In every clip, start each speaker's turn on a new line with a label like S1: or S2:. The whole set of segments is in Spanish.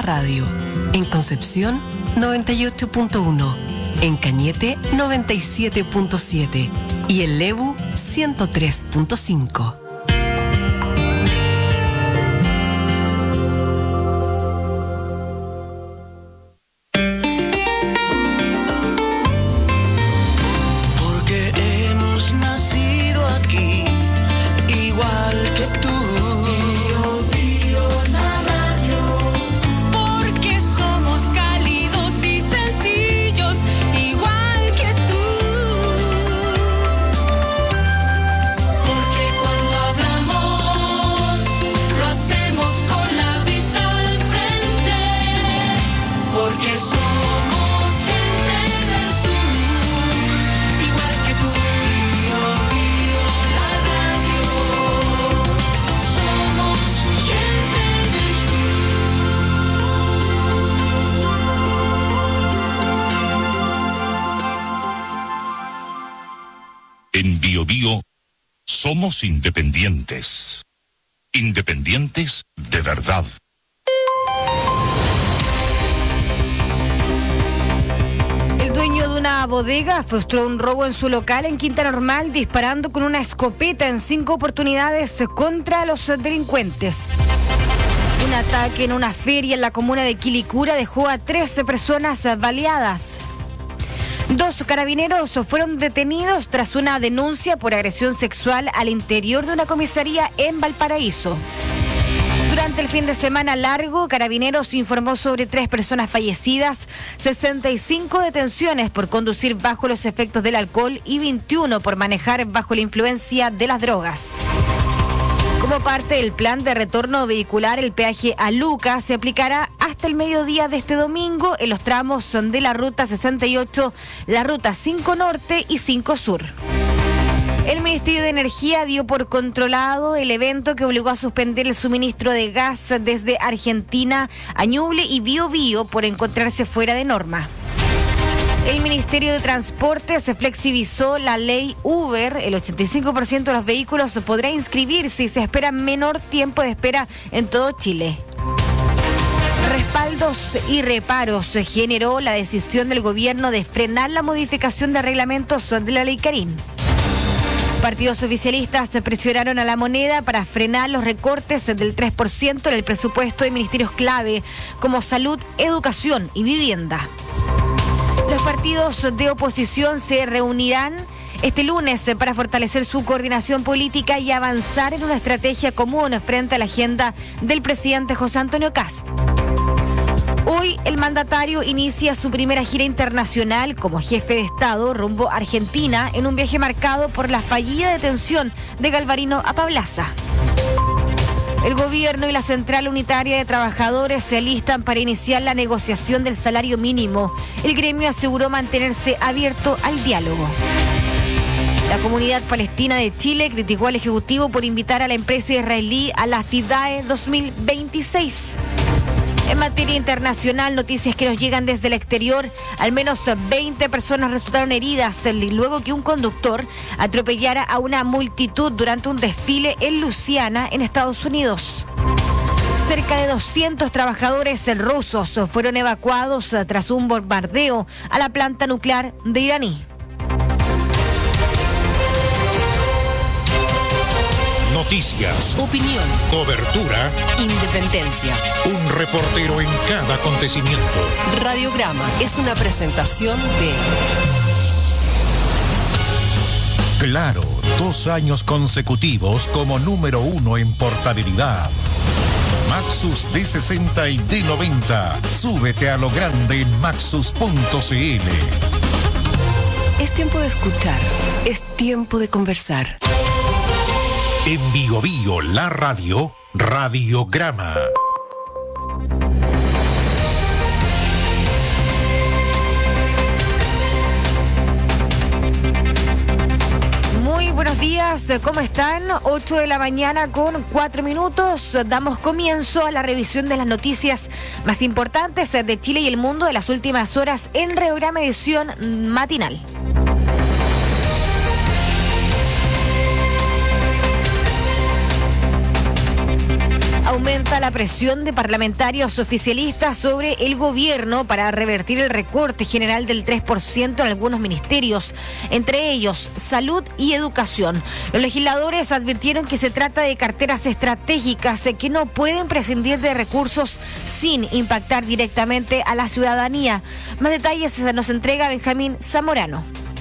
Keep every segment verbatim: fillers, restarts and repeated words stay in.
S1: radio. En Concepción, noventa y ocho punto uno. En Cañete, noventa y siete punto siete. Y en Lebu, ciento tres punto cinco.
S2: Somos independientes. Independientes de verdad.
S3: El dueño de una bodega frustró un robo en su local en Quinta Normal disparando con una escopeta en cinco oportunidades contra los delincuentes. Un ataque en una feria en la comuna de Quilicura dejó a trece personas baleadas. Dos carabineros fueron detenidos tras una denuncia por agresión sexual al interior de una comisaría en Valparaíso. Durante el fin de semana largo, Carabineros informó sobre tres personas fallecidas, sesenta y cinco detenciones por conducir bajo los efectos del alcohol y veintiuno por manejar bajo la influencia de las drogas. Como parte del plan de retorno vehicular, el peaje a Luca se aplicará hasta el mediodía de este domingo en los tramos de la Ruta sesenta y ocho, la Ruta cinco Norte y cinco Sur. El Ministerio de Energía dio por controlado el evento que obligó a suspender el suministro de gas desde Argentina a Ñuble y Biobío por encontrarse fuera de norma. El Ministerio de Transporte se flexibilizó la ley Uber. El ochenta y cinco por ciento de los vehículos podrá inscribirse y se espera menor tiempo de espera en todo Chile. Respaldos y reparos generó la decisión del gobierno de frenar la modificación de reglamentos de la ley Carín. Partidos oficialistas presionaron a la moneda para frenar los recortes del tres por ciento en el presupuesto de ministerios clave como salud, educación y vivienda. Los partidos de oposición se reunirán este lunes para fortalecer su coordinación política y avanzar en una estrategia común frente a la agenda del presidente José Antonio Kast. Hoy el mandatario inicia su primera gira internacional como jefe de Estado rumbo a Argentina en un viaje marcado por la fallida detención de Galvarino Apablaza. El gobierno y la Central Unitaria de Trabajadores se alistan para iniciar la negociación del salario mínimo. El gremio aseguró mantenerse abierto al diálogo. La comunidad palestina de Chile criticó al Ejecutivo por invitar a la empresa israelí a la FIDAE dos mil veintiséis. En materia internacional, noticias que nos llegan desde el exterior, al menos veinte personas resultaron heridas luego que un conductor atropellara a una multitud durante un desfile en Luisiana, en Estados Unidos. Cerca de doscientos trabajadores rusos fueron evacuados tras un bombardeo a la planta nuclear de Iraní.
S2: Noticias,
S1: opinión,
S2: cobertura,
S1: independencia.
S2: Un reportero en cada acontecimiento.
S1: Radiograma es una presentación de
S2: Claro, dos años consecutivos como número uno en portabilidad. Maxus D sesenta y D noventa. Súbete a lo grande en maxus punto c l.
S1: Es tiempo de escuchar, es tiempo de conversar.
S2: En Bio Bio, la radio, Radiograma.
S3: Muy buenos días, ¿cómo están? ocho de la mañana con cuatro minutos. Damos comienzo a la revisión de las noticias más importantes de Chile y el mundo de las últimas horas en Radiograma edición matinal. Aumenta la presión de parlamentarios oficialistas sobre el gobierno para revertir el recorte general del tres por ciento en algunos ministerios, entre ellos salud y educación. Los legisladores advirtieron que se trata de carteras estratégicas que no pueden prescindir de recursos sin impactar directamente a la ciudadanía. Más detalles nos entrega Benjamín Zamorano.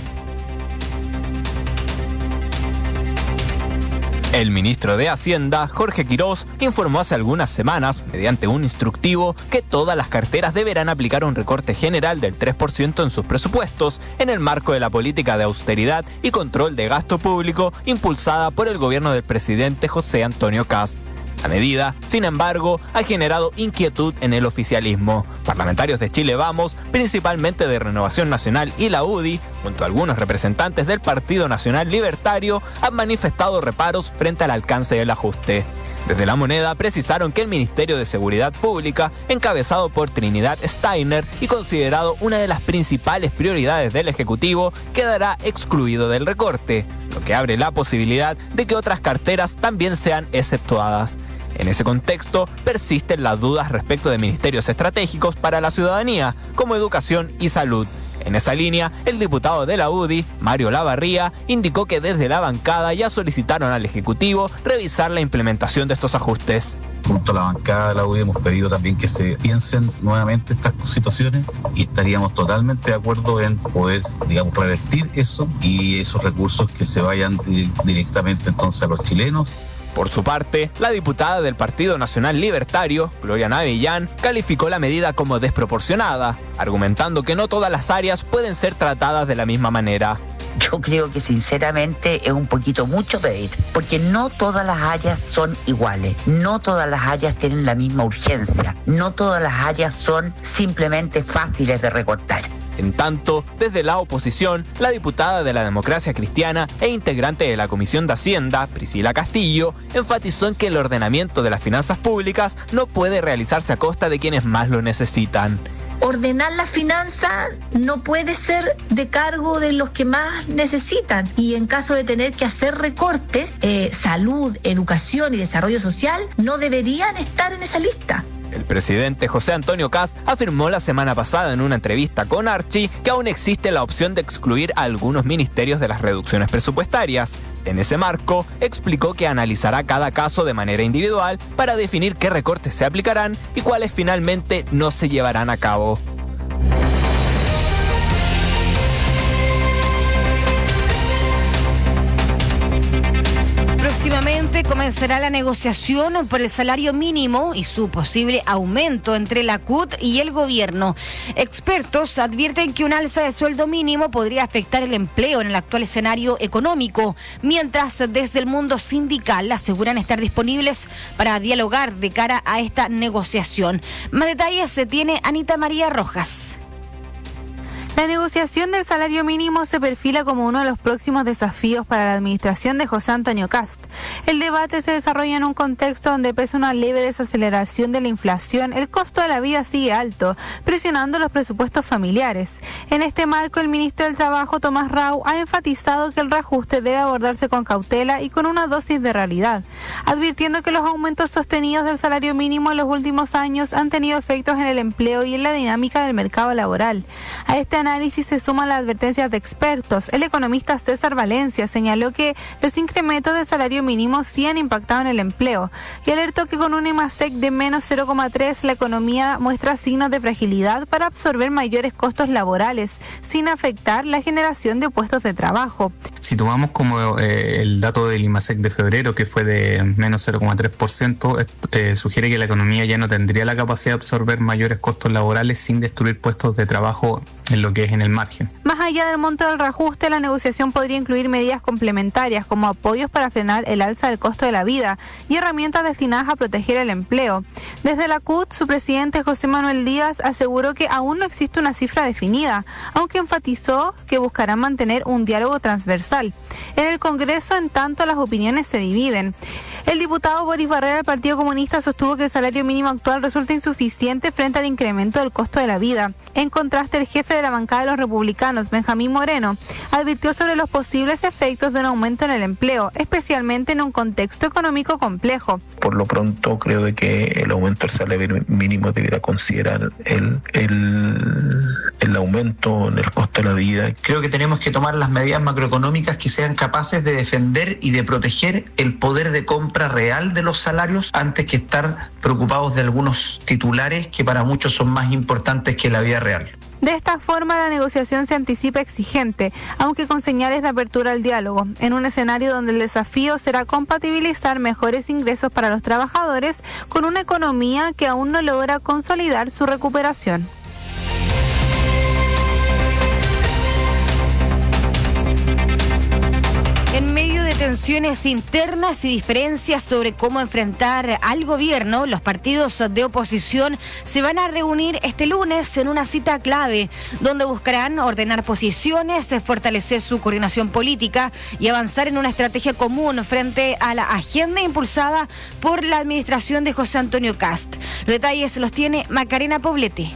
S4: El ministro de Hacienda, Jorge Quirós, informó hace algunas semanas, mediante un instructivo, que todas las carteras deberán aplicar un recorte general del tres por ciento en sus presupuestos, en el marco de la política de austeridad y control de gasto público impulsada por el gobierno del presidente José Antonio Kast. La medida, sin embargo, ha generado inquietud en el oficialismo. Parlamentarios de Chile Vamos, principalmente de Renovación Nacional y la U D I, junto a algunos representantes del Partido Nacional Libertario, han manifestado reparos frente al alcance del ajuste. Desde La Moneda precisaron que el Ministerio de Seguridad Pública, encabezado por Trinidad Steiner y considerado una de las principales prioridades del Ejecutivo, quedará excluido del recorte, lo que abre la posibilidad de que otras carteras también sean exceptuadas. En ese contexto, persisten las dudas respecto de ministerios estratégicos para la ciudadanía, como educación y salud. En esa línea, el diputado de la U D I, Mario Lavarría, indicó que desde la bancada ya solicitaron al Ejecutivo revisar la implementación de estos ajustes.
S5: Junto a la bancada de la U D I hemos pedido también que se piensen nuevamente estas situaciones y estaríamos totalmente de acuerdo en poder, digamos, revertir eso y esos recursos que se vayan directamente entonces a los chilenos.
S4: Por su parte, la diputada del Partido Nacional Libertario, Gloria Navillán, calificó la medida como desproporcionada, argumentando que no todas las áreas pueden ser tratadas de la misma manera.
S6: Yo creo que sinceramente es un poquito mucho pedir, porque no todas las áreas son iguales, no todas las áreas tienen la misma urgencia, no todas las áreas son simplemente fáciles de recortar.
S4: En tanto, desde la oposición, la diputada de la Democracia Cristiana e integrante de la Comisión de Hacienda, Priscila Castillo, enfatizó en que el ordenamiento de las finanzas públicas no puede realizarse a costa de quienes más lo necesitan.
S7: Ordenar la finanza no puede ser de cargo de los que más necesitan y en caso de tener que hacer recortes, eh, salud, educación y desarrollo social no deberían estar en esa lista.
S4: El presidente José Antonio Kast afirmó la semana pasada en una entrevista con Archie que aún existe la opción de excluir a algunos ministerios de las reducciones presupuestarias. En ese marco, explicó que analizará cada caso de manera individual para definir qué recortes se aplicarán y cuáles finalmente no se llevarán a cabo.
S3: Próximamente comenzará la negociación por el salario mínimo y su posible aumento entre la C U T y el gobierno. Expertos advierten que un alza de sueldo mínimo podría afectar el empleo en el actual escenario económico, mientras desde el mundo sindical aseguran estar disponibles para dialogar de cara a esta negociación. Más detalles se tiene Anita María Rojas.
S8: La negociación del salario mínimo se perfila como uno de los próximos desafíos para la administración de José Antonio Kast. El debate se desarrolla en un contexto donde, pese a una leve desaceleración de la inflación, el costo de la vida sigue alto, presionando los presupuestos familiares. En este marco, el ministro del Trabajo, Tomás Rau, ha enfatizado que el reajuste debe abordarse con cautela y con una dosis de realidad, advirtiendo que los aumentos sostenidos del salario mínimo en los últimos años han tenido efectos en el empleo y en la dinámica del mercado laboral. A este análisis se suman las advertencias de expertos. El economista César Valencia señaló que los incrementos del salario mínimo sí han impactado en el empleo y alertó que con un IMASEC de menos cero coma tres la economía muestra signos de fragilidad para absorber mayores costos laborales sin afectar la generación de puestos de trabajo.
S9: Si tomamos como eh, el dato del IMASEC de febrero, que fue de menos cero coma tres por ciento, eh, sugiere que la economía ya no tendría la capacidad de absorber mayores costos laborales sin destruir puestos de trabajo en lo que es en el margen.
S8: Más allá del monto del reajuste, la negociación podría incluir medidas complementarias como apoyos para frenar el alza del costo de la vida y herramientas destinadas a proteger el empleo. Desde la C U T, su presidente José Manuel Díaz aseguró que aún no existe una cifra definida, aunque enfatizó que buscarán mantener un diálogo transversal. En el Congreso, en tanto, las opiniones se dividen. El diputado Boris Barrera del Partido Comunista sostuvo que el salario mínimo actual resulta insuficiente frente al incremento del costo de la vida. En contraste, el jefe de la bancada de los republicanos, Benjamín Moreno, advirtió sobre los posibles efectos de un aumento en el empleo, especialmente en un contexto económico complejo.
S10: Por lo pronto creo de que el aumento del salario mínimo deberá considerar el, el, el aumento en el costo de la vida.
S11: Creo que tenemos que tomar las medidas macroeconómicas que sean capaces de defender y de proteger el poder de compra real de los salarios antes que estar preocupados de algunos titulares que para muchos son más importantes que la vida real.
S8: De esta forma, la negociación se anticipa exigente, aunque con señales de apertura al diálogo, en un escenario donde el desafío será compatibilizar mejores ingresos para los trabajadores con una economía que aún no logra consolidar su recuperación.
S3: En medio de tensiones internas y diferencias sobre cómo enfrentar al gobierno, los partidos de oposición se van a reunir este lunes en una cita clave, donde buscarán ordenar posiciones, fortalecer su coordinación política y avanzar en una estrategia común frente a la agenda impulsada por la administración de José Antonio Kast. Los detalles los tiene Macarena Poblete.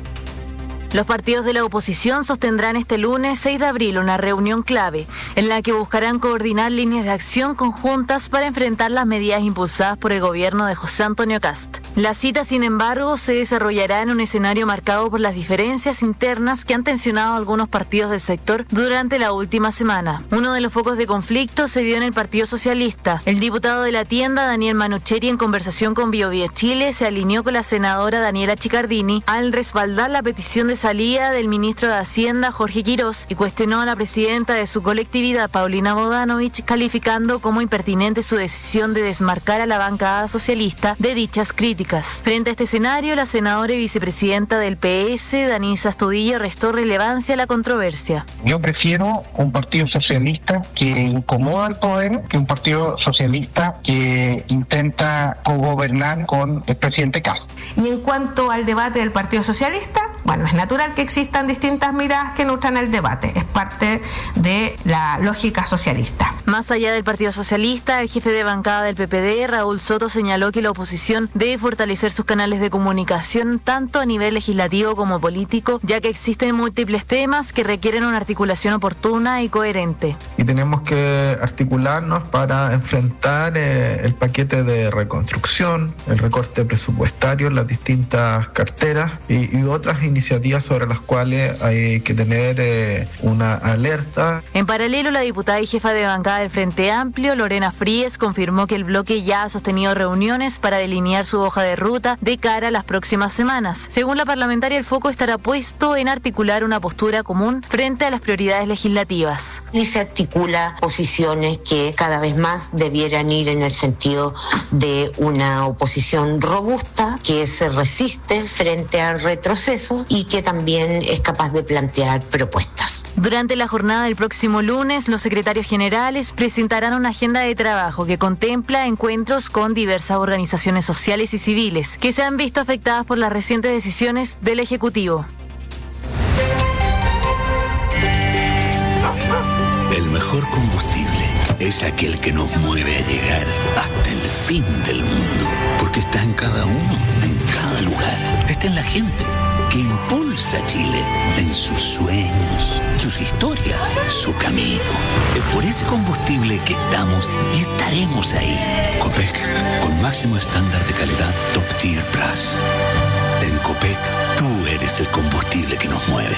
S12: Los partidos de la oposición sostendrán este lunes seis de abril una reunión clave en la que buscarán coordinar líneas de acción conjuntas para enfrentar las medidas impulsadas por el gobierno de José Antonio Kast. La cita, sin embargo, se desarrollará en un escenario marcado por las diferencias internas que han tensionado a algunos partidos del sector durante la última semana. Uno de los focos de conflicto se dio en el Partido Socialista. El diputado de la tienda, Daniel Manucheri, en conversación con BioBio Chile, se alineó con la senadora Daniela Chicardini al respaldar la petición de salida del ministro de Hacienda, Jorge Quirós, y cuestionó a la presidenta de su colectividad, Paulina Bodanovich, calificando como impertinente su decisión de desmarcar a la bancada socialista de dichas críticas. Frente a este escenario, la senadora y vicepresidenta del P S, Danisa Astudillo, restó relevancia a la controversia.
S13: Yo prefiero un partido socialista que incomoda al poder que un partido socialista que intenta cogobernar con el presidente Kast.
S14: Y en cuanto al debate del Partido Socialista, bueno, es natural que existan distintas miradas que nutran el debate. Es parte de la lógica socialista.
S12: Más allá del Partido Socialista, el jefe de bancada del P P D, Raúl Soto, señaló que la oposición debe fortalecer sus canales de comunicación tanto a nivel legislativo como político, ya que existen múltiples temas que requieren una articulación oportuna y coherente.
S10: Y tenemos que articularnos para enfrentar eh, el paquete de reconstrucción, el recorte presupuestario, las distintas carteras y, y otras iniciativas sobre las cuales hay que tener eh, una alerta.
S12: En paralelo, la diputada y jefa de bancada del Frente Amplio, Lorena Fríes, confirmó que el bloque ya ha sostenido reuniones para delinear su hoja de ruta de cara a las próximas semanas. Según la parlamentaria, el foco estará puesto en articular una postura común frente a las prioridades legislativas.
S6: Y se articula posiciones que cada vez más debieran ir en el sentido de una oposición robusta que se resiste frente al retroceso y que también es capaz de plantear propuestas.
S12: Durante la jornada del próximo lunes, los secretarios generales presentarán una agenda de trabajo que contempla encuentros con diversas organizaciones sociales y civiles que se han visto afectadas por las recientes decisiones del Ejecutivo.
S15: El mejor combustible es aquel que nos mueve a llegar hasta el fin del mundo, porque está en cada uno, en cada lugar. Está en la gente que impulsa a Chile en sus sueños, sus historias, su camino. Es por ese combustible que estamos y estaremos ahí. Copec, con máximo estándar de calidad Top Tier Plus. En Copec, tú eres el combustible que nos mueve.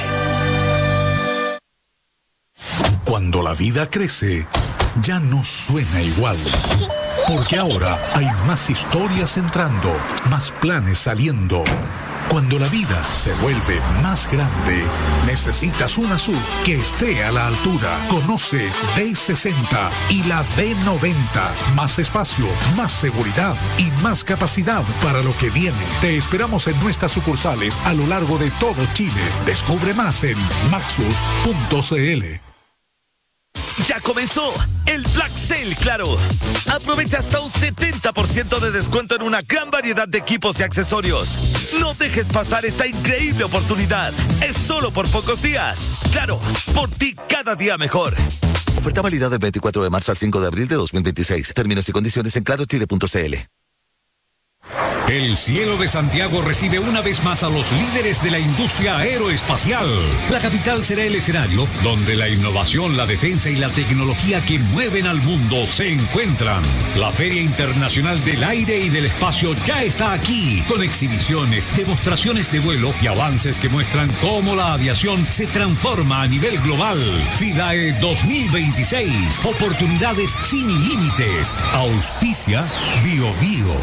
S16: Cuando la vida crece, ya no suena igual. Porque ahora hay más historias entrando, más planes saliendo. Cuando la vida se vuelve más grande, necesitas una S U V que esté a la altura. Conoce D sesenta y la D noventa. Más espacio, más seguridad y más capacidad para lo que viene. Te esperamos en nuestras sucursales a lo largo de todo Chile. Descubre más en maxus punto c l.
S17: Ya comenzó el Black Sale Claro. Aprovecha hasta un setenta por ciento de descuento en una gran variedad de equipos y accesorios. No dejes pasar esta increíble oportunidad. Es solo por pocos días. Claro, por ti cada día mejor.
S18: Oferta válida del veinticuatro de marzo al cinco de abril de dos mil veintiséis. Términos y condiciones en claro chile punto c l.
S19: El cielo de Santiago recibe una vez más a los líderes de la industria aeroespacial. La capital será el escenario donde la innovación, la defensa y la tecnología que mueven al mundo se encuentran. La Feria Internacional del Aire y del Espacio ya está aquí, con exhibiciones, demostraciones de vuelo y avances que muestran cómo la aviación se transforma a nivel global. FIDAE dos mil veintiséis, oportunidades sin límites. Auspicia Bio Bio.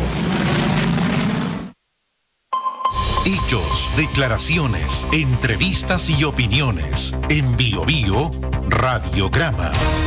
S2: Hechos, declaraciones, entrevistas y opiniones. En Bio Bio, Radiograma.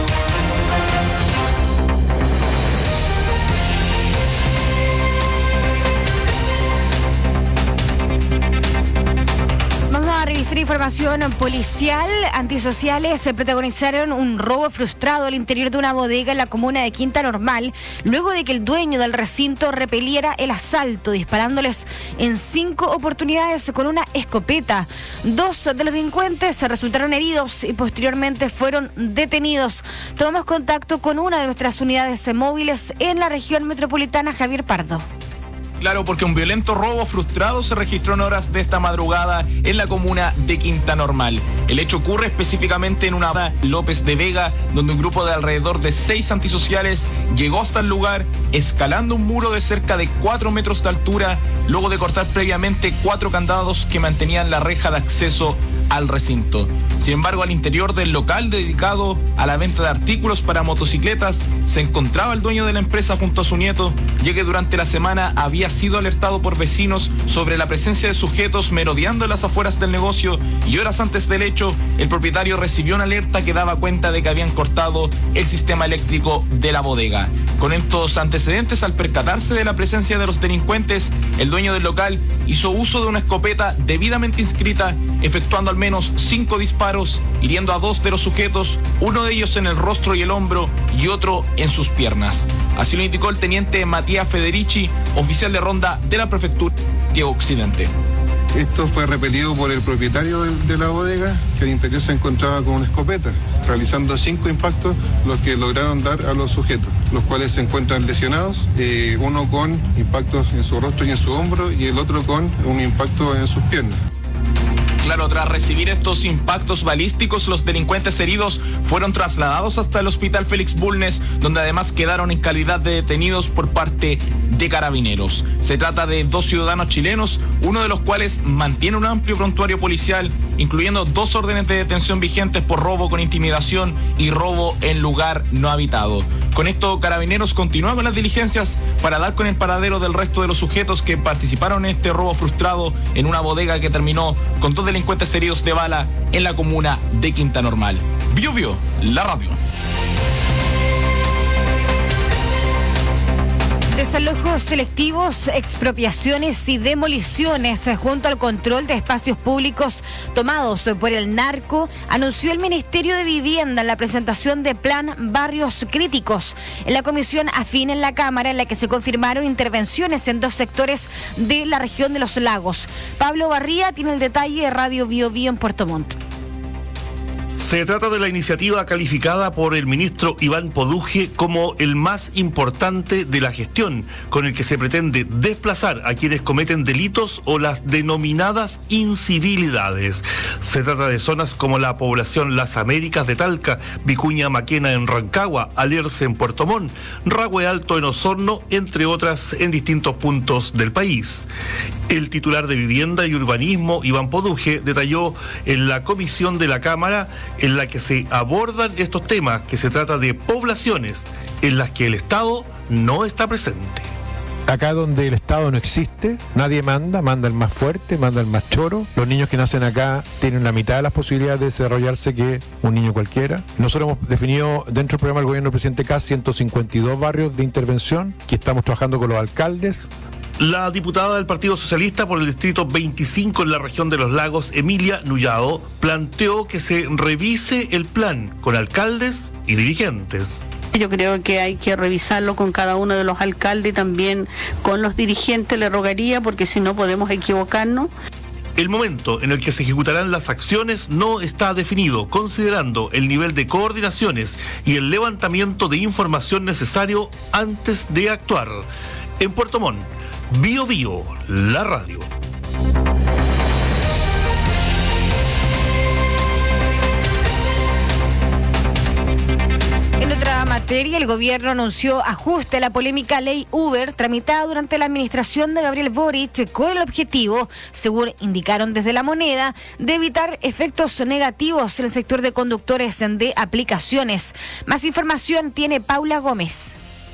S3: Revisar información policial. Antisociales se protagonizaron un robo frustrado al interior de una bodega en la comuna de Quinta Normal, luego de que el dueño del recinto repeliera el asalto, disparándoles en cinco oportunidades con una escopeta. Dos de los delincuentes se resultaron heridos y posteriormente fueron detenidos. Tomamos contacto con una de nuestras unidades móviles en la región metropolitana, Javier Pardo.
S20: Claro, porque un violento robo frustrado se registró en horas de esta madrugada en la comuna de Quinta Normal. El hecho ocurre específicamente en una López de Vega, donde un grupo de alrededor de seis antisociales llegó hasta el lugar, escalando un muro de cerca de cuatro metros de altura, luego de cortar previamente cuatro candados que mantenían la reja de acceso al recinto. Sin embargo, al interior del local dedicado a la venta de artículos para motocicletas se encontraba el dueño de la empresa junto a su nieto, ya que durante la semana había sido alertado por vecinos sobre la presencia de sujetos merodeando en las afueras del negocio, y horas antes del hecho el propietario recibió una alerta que daba cuenta de que habían cortado el sistema eléctrico de la bodega. Con estos antecedentes, al percatarse de la presencia de los delincuentes, el dueño del local hizo uso de una escopeta debidamente inscrita, efectuando al menos cinco disparos, hiriendo a dos de los sujetos, uno de ellos en el rostro y el hombro y otro en sus piernas. Así lo indicó el teniente Matías Federici, oficial de ronda de la prefectura de Occidente.
S21: Esto fue repelido por el propietario de, de la bodega, que al interior se encontraba con una escopeta, realizando cinco impactos, los que lograron dar a los sujetos, los cuales se encuentran lesionados, eh, uno con impactos en su rostro y en su hombro y el otro con un impacto en sus piernas.
S20: Claro, tras recibir estos impactos balísticos, los delincuentes heridos fueron trasladados hasta el Hospital Félix Bulnes, donde además quedaron en calidad de detenidos por parte de carabineros. Se trata de dos ciudadanos chilenos, uno de los cuales mantiene un amplio prontuario policial, incluyendo dos órdenes de detención vigentes por robo con intimidación y robo en lugar no habitado. Con esto, Carabineros continúa con las diligencias para dar con el paradero del resto de los sujetos que participaron en este robo frustrado en una bodega que terminó con dos delincuentes heridos de bala en la comuna de Quinta Normal. Bio Bio, la radio.
S3: Desalojos selectivos, expropiaciones y demoliciones junto al control de espacios públicos tomados por el narco, anunció el Ministerio de Vivienda en la presentación de Plan Barrios Críticos en la comisión afín en la Cámara, en la que se confirmaron intervenciones en dos sectores de la región de los Lagos. Pablo Barría tiene el detalle de Radio Bio Bio en Puerto Montt.
S22: Se trata de la iniciativa calificada por el ministro Iván Poduje como el más importante de la gestión, con el que se pretende desplazar a quienes cometen delitos o las denominadas incivilidades. Se trata de zonas como la población Las Américas de Talca, Vicuña Maquena en Rancagua, Alerce en Puerto Montt, Rahue Alto en Osorno, entre otras en distintos puntos del país. El titular de Vivienda y Urbanismo, Iván Poduje, detalló en la comisión de la Cámara en la que se abordan estos temas, que se trata de poblaciones en las que el Estado no está presente.
S23: Acá donde el Estado no existe, nadie manda, manda el más fuerte, manda el más choro. Los niños que nacen acá tienen la mitad de las posibilidades de desarrollarse que un niño cualquiera. Nosotros hemos definido dentro del programa del gobierno del presidente Kast ciento cincuenta y dos barrios de intervención, que estamos trabajando con los alcaldes.
S22: La diputada del Partido Socialista por el distrito veinticinco en la región de los Lagos, Emilia Nullado, planteó que se revise el plan con alcaldes y dirigentes.
S24: Yo creo que hay que revisarlo con cada uno de los alcaldes y también con los dirigentes, le rogaría, porque si no podemos equivocarnos.
S22: El momento en el que se ejecutarán las acciones no está definido, considerando el nivel de coordinaciones y el levantamiento de información necesario antes de actuar. En Puerto Montt, Bio Bio, la radio.
S3: En otra materia, el gobierno anunció ajuste a la polémica ley Uber tramitada durante la administración de Gabriel Boric con el objetivo, según indicaron desde La Moneda, de evitar efectos negativos en el sector de conductores de aplicaciones. Más información tiene Paula Gómez.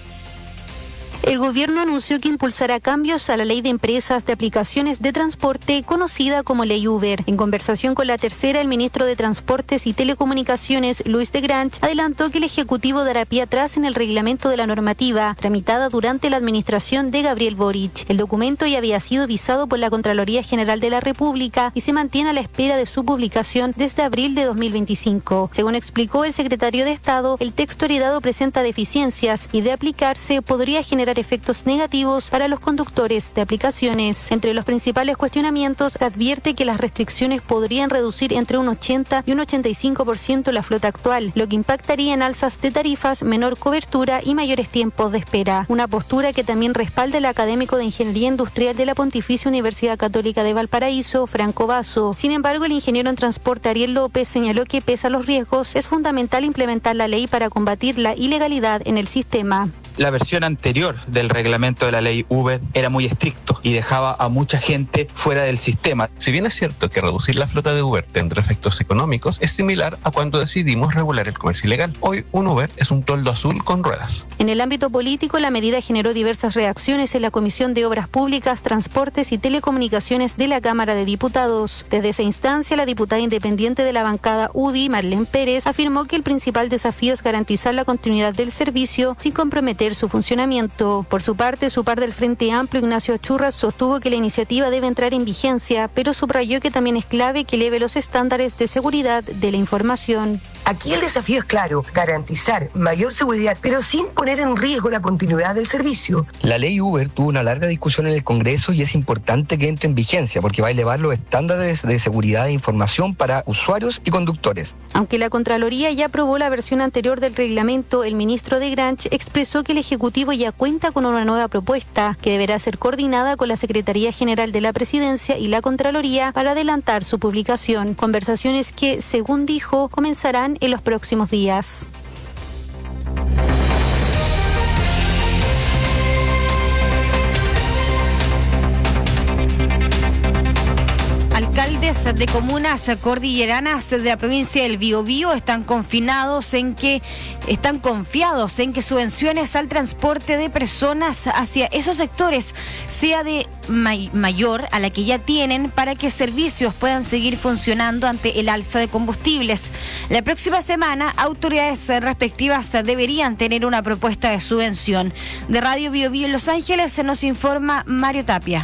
S1: El gobierno anunció que impulsará cambios a la ley de empresas de aplicaciones de transporte conocida como ley Uber. En conversación con La Tercera, el ministro de Transportes y Telecomunicaciones, Luis de Grange, adelantó que el Ejecutivo dará pie atrás en el reglamento de la normativa tramitada durante la administración de Gabriel Boric. El documento ya había sido visado por la Contraloría General de la República y se mantiene a la espera de su publicación desde abril de dos mil veinticinco. Según explicó el secretario de Estado, el texto heredado presenta deficiencias y de aplicarse podría generar efectos negativos para los conductores de aplicaciones. Entre los principales cuestionamientos, advierte que las restricciones podrían reducir entre un ochenta y un ochenta y cinco por ciento la flota actual, lo que impactaría en alzas de tarifas, menor cobertura y mayores tiempos de espera. Una postura que también respalda el académico de Ingeniería Industrial de la Pontificia Universidad Católica de Valparaíso, Franco Basso. Sin embargo, el ingeniero en transporte Ariel López señaló que, pese a los riesgos, es fundamental implementar la ley para combatir la ilegalidad en el sistema.
S4: La versión anterior del reglamento de la ley Uber era muy estricto y dejaba a mucha gente fuera del sistema.
S5: Si bien es cierto que reducir la flota de Uber tendrá efectos económicos, es similar a cuando decidimos regular el comercio ilegal. Hoy un Uber es un toldo azul con ruedas.
S1: En el ámbito político, la medida generó diversas reacciones en la Comisión de Obras Públicas, Transportes y Telecomunicaciones de la Cámara de Diputados. Desde esa instancia, la diputada independiente de la bancada U D I, Marlene Pérez, afirmó que el principal desafío es garantizar la continuidad del servicio sin comprometer su funcionamiento. Por su parte, su par del Frente Amplio, Ignacio Achurras, sostuvo que la iniciativa debe entrar en vigencia, pero subrayó que también es clave que eleve los estándares de seguridad de la información.
S7: Aquí el desafío es claro, garantizar mayor seguridad, pero sin poner en riesgo la continuidad del servicio.
S25: La ley Uber tuvo una larga discusión en el Congreso y es importante que entre en vigencia porque va a elevar los estándares de seguridad de información para usuarios y conductores.
S1: Aunque la Contraloría ya aprobó la versión anterior del reglamento, el ministro de Grange expresó que el Ejecutivo ya cuenta con una nueva propuesta que deberá ser coordinada con la Secretaría General de la Presidencia y la Contraloría para adelantar su publicación. Conversaciones que, según dijo, comenzarán en los próximos días.
S3: Alcaldes de comunas cordilleranas de la provincia del Biobío están confinados en que están confiados en que subvenciones al transporte de personas hacia esos sectores sea de may- mayor a la que ya tienen para que servicios puedan seguir funcionando ante el alza de combustibles. La próxima semana, autoridades respectivas deberían tener una propuesta de subvención. De Radio Biobío en Los Ángeles se nos informa Mario Tapia.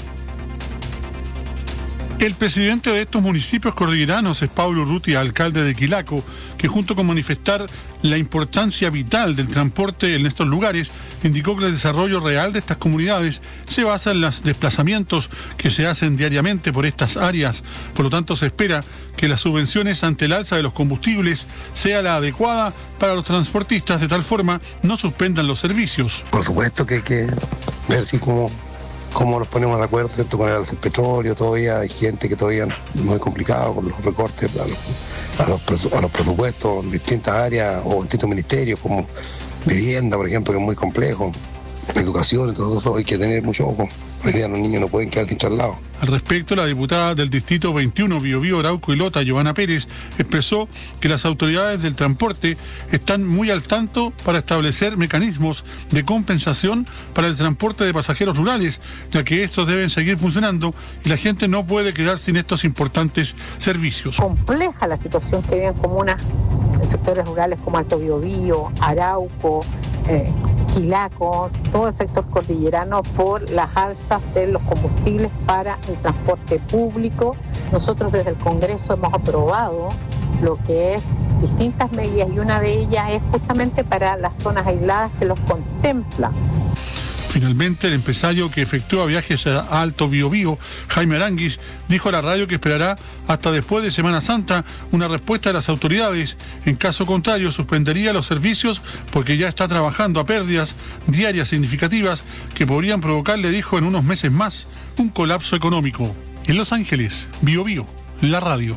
S26: El presidente de estos municipios cordilleranos es Pablo Urrutia, alcalde de Quilaco, que junto con manifestar la importancia vital del transporte en estos lugares, indicó que el desarrollo real de estas comunidades se basa en los desplazamientos que se hacen diariamente por estas áreas. Por lo tanto, se espera que las subvenciones ante el alza de los combustibles sea la adecuada para los transportistas, de tal forma no suspendan los servicios.
S27: Por supuesto que hay que ver si como... cómo nos ponemos de acuerdo, ¿cierto?, con el alza del petróleo. Todavía hay gente que todavía muy complicado con los recortes a los, a los, a los presupuestos en distintas áreas o distintos ministerios, como vivienda, por ejemplo, que es muy complejo, educación y todo eso, hay que tener mucho ojo. Hoy día los niños no pueden quedar sin traslado.
S26: Al respecto, la diputada del Distrito veintiuno, Biobío, Arauco y Lota, Giovanna Pérez, expresó que las autoridades del transporte están muy al tanto para establecer mecanismos de compensación para el transporte de pasajeros rurales, ya que estos deben seguir funcionando y la gente no puede quedar sin estos importantes servicios.
S28: Compleja la situación que viven comunas en sectores rurales como Alto Biobío, Arauco, eh, Quilaco, todo el sector cordillerano por las alzas de los combustibles para el transporte público. Nosotros desde el Congreso hemos aprobado lo que es distintas medidas y una de ellas es justamente para las zonas aisladas que los contempla.
S26: Finalmente, el empresario que efectúa viajes a Alto Biobío, Jaime Aranguis, dijo a la radio que esperará hasta después de Semana Santa una respuesta de las autoridades. En caso contrario, suspendería los servicios porque ya está trabajando a pérdidas diarias significativas que podrían provocarle, dijo, en unos meses más, un colapso económico. En Los Ángeles, Biobío, la radio.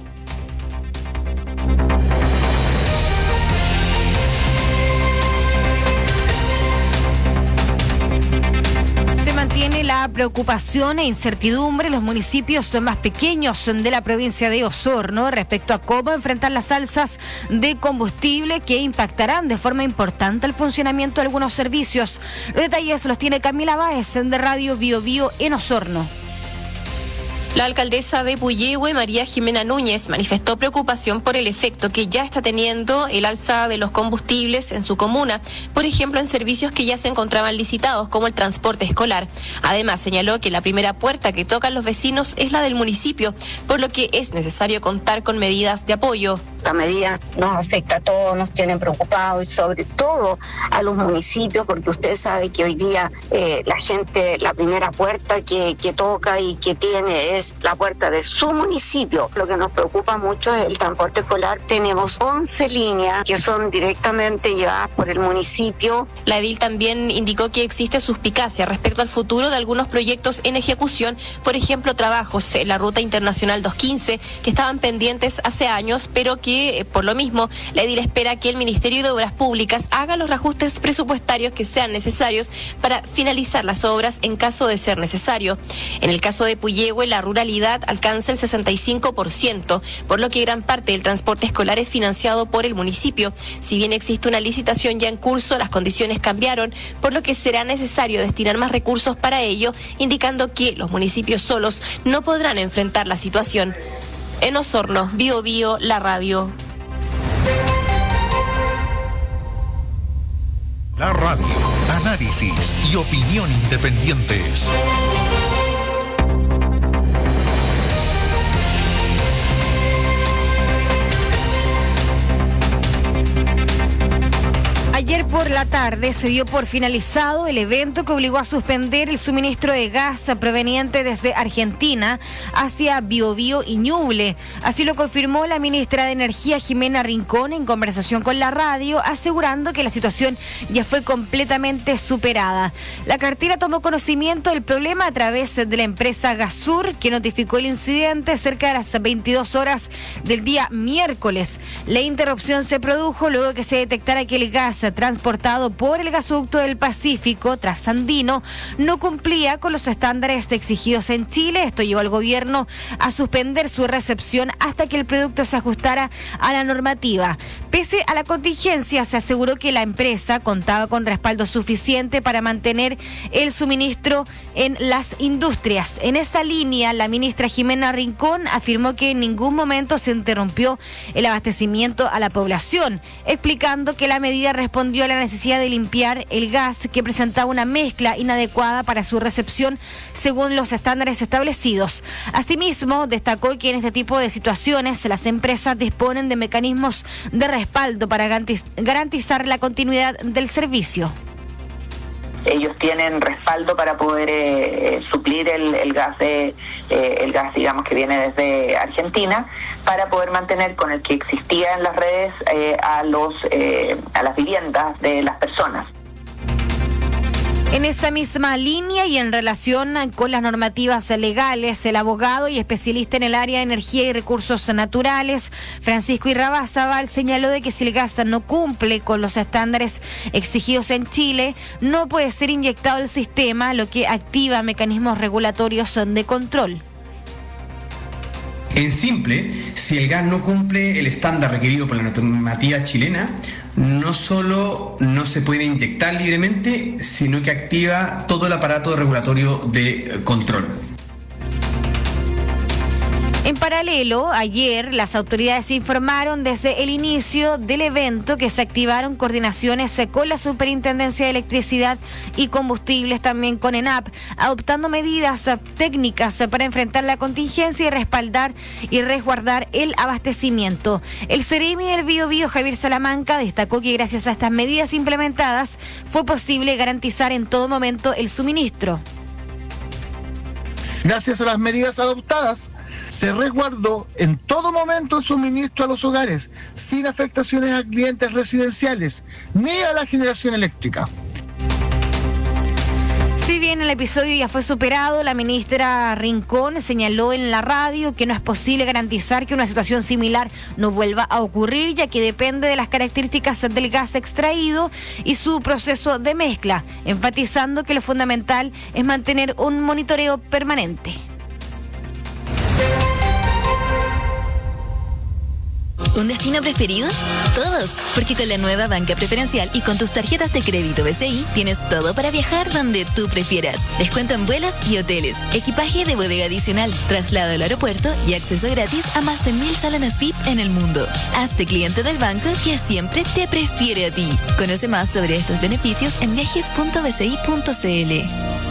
S3: Tiene la preocupación e incertidumbre en los municipios más pequeños de la provincia de Osorno respecto a cómo enfrentar las alzas de combustible que impactarán de forma importante el funcionamiento de algunos servicios. Los detalles los tiene Camila Báez de Radio Biobío en Osorno.
S6: La alcaldesa de Puyehue, María Jimena Núñez, manifestó preocupación por el efecto que ya está teniendo el alza de los combustibles en su comuna, por ejemplo en servicios que ya se encontraban licitados como el transporte escolar. Además señaló que la primera puerta que tocan los vecinos es la del municipio, por lo que es necesario contar con medidas de apoyo.
S8: Esta medida nos afecta a todos, nos tienen preocupados y sobre todo a los municipios, porque usted sabe que hoy día eh, la gente, la primera puerta que, que toca y que tiene es la puerta de su municipio. Lo que nos preocupa mucho es el transporte escolar. Tenemos once líneas que son directamente llevadas por el municipio.
S6: La edil también indicó que existe suspicacia respecto al futuro de algunos proyectos en ejecución, por ejemplo trabajos en la Ruta Internacional doscientos quince que estaban pendientes hace años, pero que por lo mismo la edil espera que el Ministerio de Obras Públicas haga los reajustes presupuestarios que sean necesarios para finalizar las obras en caso de ser necesario. En el caso de Puyehue, la ruralidad alcanza el sesenta y cinco por ciento, por lo que gran parte del transporte escolar es financiado por el municipio. Si bien existe una licitación ya en curso, las condiciones cambiaron, por lo que será necesario destinar más recursos para ello, indicando que los municipios solos no podrán enfrentar la situación. En Osorno, Biobío, la radio.
S2: La radio, análisis y opinión independientes.
S3: Ayer por la tarde se dio por finalizado el evento que obligó a suspender el suministro de gas proveniente desde Argentina hacia Biobío y Ñuble. Así lo confirmó la ministra de Energía, Jimena Rincón, en conversación con la radio, asegurando que la situación ya fue completamente superada. La cartera tomó conocimiento del problema a través de la empresa Gasur, que notificó el incidente cerca de las veintidós horas del día miércoles. La interrupción se produjo luego de que se detectara que el gas transportado por el gasoducto del Pacífico trasandino no cumplía con los estándares exigidos en Chile. Esto llevó al gobierno a suspender su recepción hasta que el producto se ajustara a la normativa. Pese a la contingencia, se aseguró que la empresa contaba con respaldo suficiente para mantener el suministro en las industrias. En esta línea, la ministra Jimena Rincón afirmó que en ningún momento se interrumpió el abastecimiento a la población, explicando que la medida respondió a la necesidad de limpiar el gas que presentaba una mezcla inadecuada para su recepción según los estándares establecidos. Asimismo, destacó que en este tipo de situaciones las empresas disponen de mecanismos de respaldo para garantizar la continuidad del servicio.
S9: Ellos tienen respaldo para poder eh, suplir el, el gas de, eh, el gas digamos que viene desde Argentina, para poder mantener con el que existía en las redes eh, a los eh, a las viviendas de las personas.
S3: En esa misma línea y en relación con las normativas legales, el abogado y especialista en el área de energía y recursos naturales, Francisco Irrazábal, señaló de que si el gas no cumple con los estándares exigidos en Chile, no puede ser inyectado al sistema, lo que activa mecanismos regulatorios de control.
S10: En simple, si el gas no cumple el estándar requerido por la normativa chilena, no solo no se puede inyectar libremente, sino que activa todo el aparato regulatorio de control.
S3: En paralelo, ayer las autoridades informaron desde el inicio del evento que se activaron coordinaciones con la Superintendencia de Electricidad y Combustibles, también con ENAP, adoptando medidas técnicas para enfrentar la contingencia y respaldar y resguardar el abastecimiento. El Ceremi del Biobío, Javier Salamanca, destacó que gracias a estas medidas implementadas fue posible garantizar en todo momento el suministro.
S11: Gracias a las medidas adoptadas, se resguardó en todo momento el suministro a los hogares, sin afectaciones a clientes residenciales ni a la generación eléctrica.
S3: Si bien el episodio ya fue superado, la ministra Rincón señaló en la radio que no es posible garantizar que una situación similar no vuelva a ocurrir, ya que depende de las características del gas extraído y su proceso de mezcla, enfatizando que lo fundamental es mantener un monitoreo permanente.
S12: ¿Un destino preferido? Todos, porque con la nueva banca preferencial y con tus tarjetas de crédito B C I tienes todo para viajar donde tú prefieras. Descuento en vuelos y hoteles, equipaje de bodega adicional, traslado al aeropuerto y acceso gratis a más de mil salones V I P en el mundo. Hazte cliente del banco que siempre te prefiere a ti. Conoce más sobre estos beneficios en viajes punto b c i punto c l.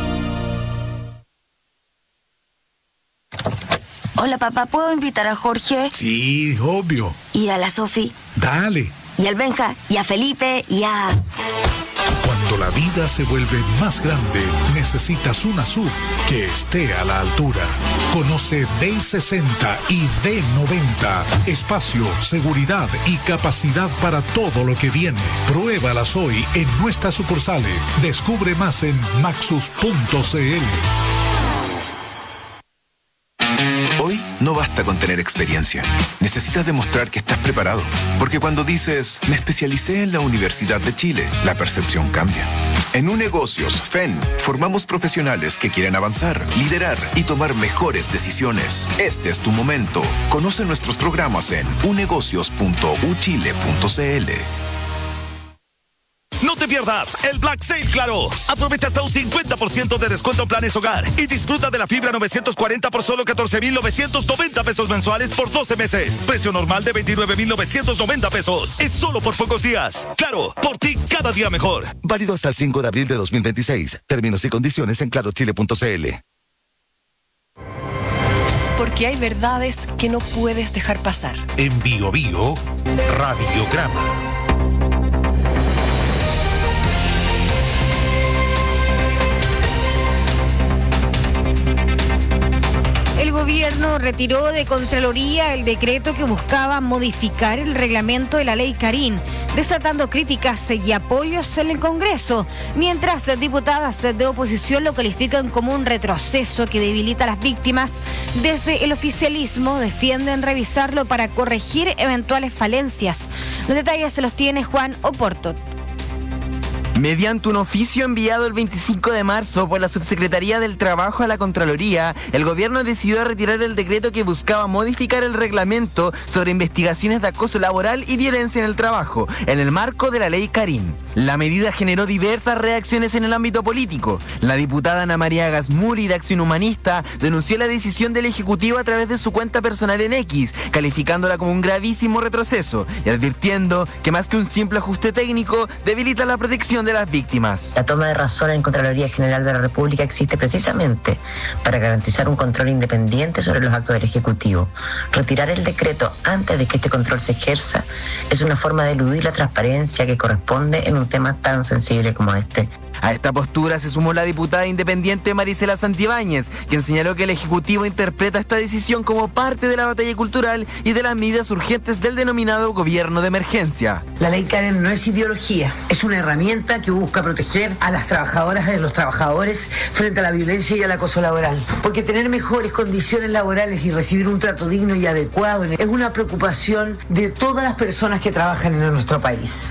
S13: Hola, papá, ¿puedo invitar a Jorge?
S14: Sí, obvio.
S13: ¿Y a la Sofi?
S14: Dale.
S13: ¿Y al Benja? ¿Y a Felipe? ¿Y a...?
S19: Cuando la vida se vuelve más grande, necesitas una S U V que esté a la altura. Conoce D sesenta y D noventa. Espacio, seguridad y capacidad para todo lo que viene. Pruébalas hoy en nuestras sucursales. Descubre más en maxus punto c l.
S15: Hoy no basta con tener experiencia. Necesitas demostrar que estás preparado. Porque cuando dices, me especialicé en la Universidad de Chile, la percepción cambia. En Unegocios F E N formamos profesionales que quieren avanzar, liderar y tomar mejores decisiones. Este es tu momento. Conoce nuestros programas en unegocios punto u chile punto c l.
S16: No te pierdas el Black Sale Claro. Aprovecha hasta un cincuenta por ciento de descuento en planes hogar y disfruta de la fibra novecientos cuarenta por solo catorce mil novecientos noventa pesos mensuales por doce meses. Precio normal de veintinueve mil novecientos noventa pesos. Es solo por pocos días. Claro, por ti cada día mejor.
S15: Válido hasta el cinco de abril de dos mil veintiséis. Términos y condiciones en claro chile punto c l.
S17: Porque hay verdades que no puedes dejar pasar.
S2: En Bio Bio, Radiograma.
S3: El gobierno retiró de Contraloría el decreto que buscaba modificar el reglamento de la ley Karin, desatando críticas y apoyos en el Congreso, mientras diputadas de oposición lo califican como un retroceso que debilita a las víctimas. Desde el oficialismo defienden revisarlo para corregir eventuales falencias. Los detalles se los tiene Juan Oporto.
S18: Mediante un oficio enviado el veinticinco de marzo por la Subsecretaría del Trabajo a la Contraloría, el gobierno decidió retirar el decreto que buscaba modificar el reglamento sobre investigaciones de acoso laboral y violencia en el trabajo, en el marco de la ley Karin. La medida generó diversas reacciones en el ámbito político. La diputada Ana María Gasmuri, de Acción Humanista, denunció la decisión del Ejecutivo a través de su cuenta personal en X, calificándola como un gravísimo retroceso y advirtiendo que más que un simple ajuste técnico, debilita la protección de las víctimas.
S29: La toma de razón en Contraloría General de la República existe precisamente para garantizar un control independiente sobre los actos del Ejecutivo. Retirar el decreto antes de que este control se ejerza es una forma de eludir la transparencia que corresponde en un tema tan sensible como este.
S18: A esta postura se sumó la diputada independiente Marisela Santibáñez, quien señaló que el Ejecutivo interpreta esta decisión como parte de la batalla cultural y de las medidas urgentes del denominado gobierno de emergencia.
S30: La ley Karen no es ideología, es una herramienta que busca proteger a las trabajadoras y a los trabajadores frente a la violencia y al acoso laboral. Porque tener mejores condiciones laborales y recibir un trato digno y adecuado es una preocupación de todas las personas que trabajan en nuestro país.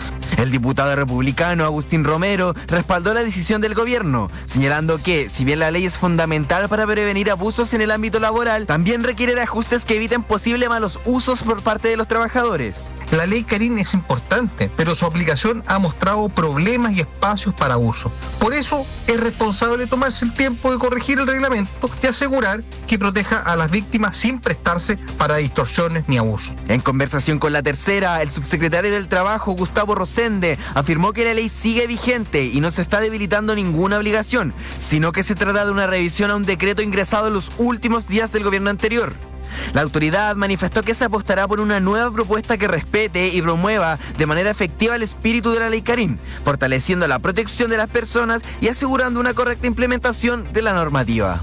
S18: El diputado republicano Agustín Romero respaldó la decisión del gobierno, señalando que, si bien la ley es fundamental para prevenir abusos en el ámbito laboral, también requiere de ajustes que eviten posibles malos usos por parte de los trabajadores.
S4: La ley Carín es importante, pero su aplicación ha mostrado problemas y espacios para abuso. Por eso es responsable tomarse el tiempo de corregir el reglamento y asegurar que proteja a las víctimas sin prestarse para distorsiones ni abusos.
S18: En conversación con La Tercera, el subsecretario del Trabajo, Gustavo Rosende, afirmó que la ley sigue vigente y no se está debilitando ninguna obligación, sino que se trata de una revisión a un decreto ingresado en los últimos días del gobierno anterior. La autoridad manifestó que se apostará por una nueva propuesta que respete y promueva de manera efectiva el espíritu de la ley Carín, fortaleciendo la protección de las personas y asegurando una correcta implementación de la normativa.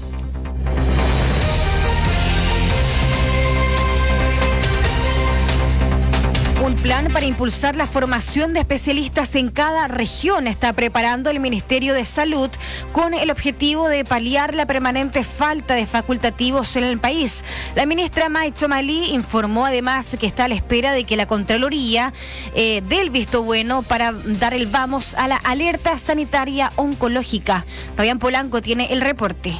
S3: Un plan para impulsar la formación de especialistas en cada región está preparando el Ministerio de Salud con el objetivo de paliar la permanente falta de facultativos en el país. La ministra May Chomalí informó además que está a la espera de que la Contraloría eh, dé el visto bueno para dar el vamos a la alerta sanitaria oncológica. Fabián Polanco tiene el reporte.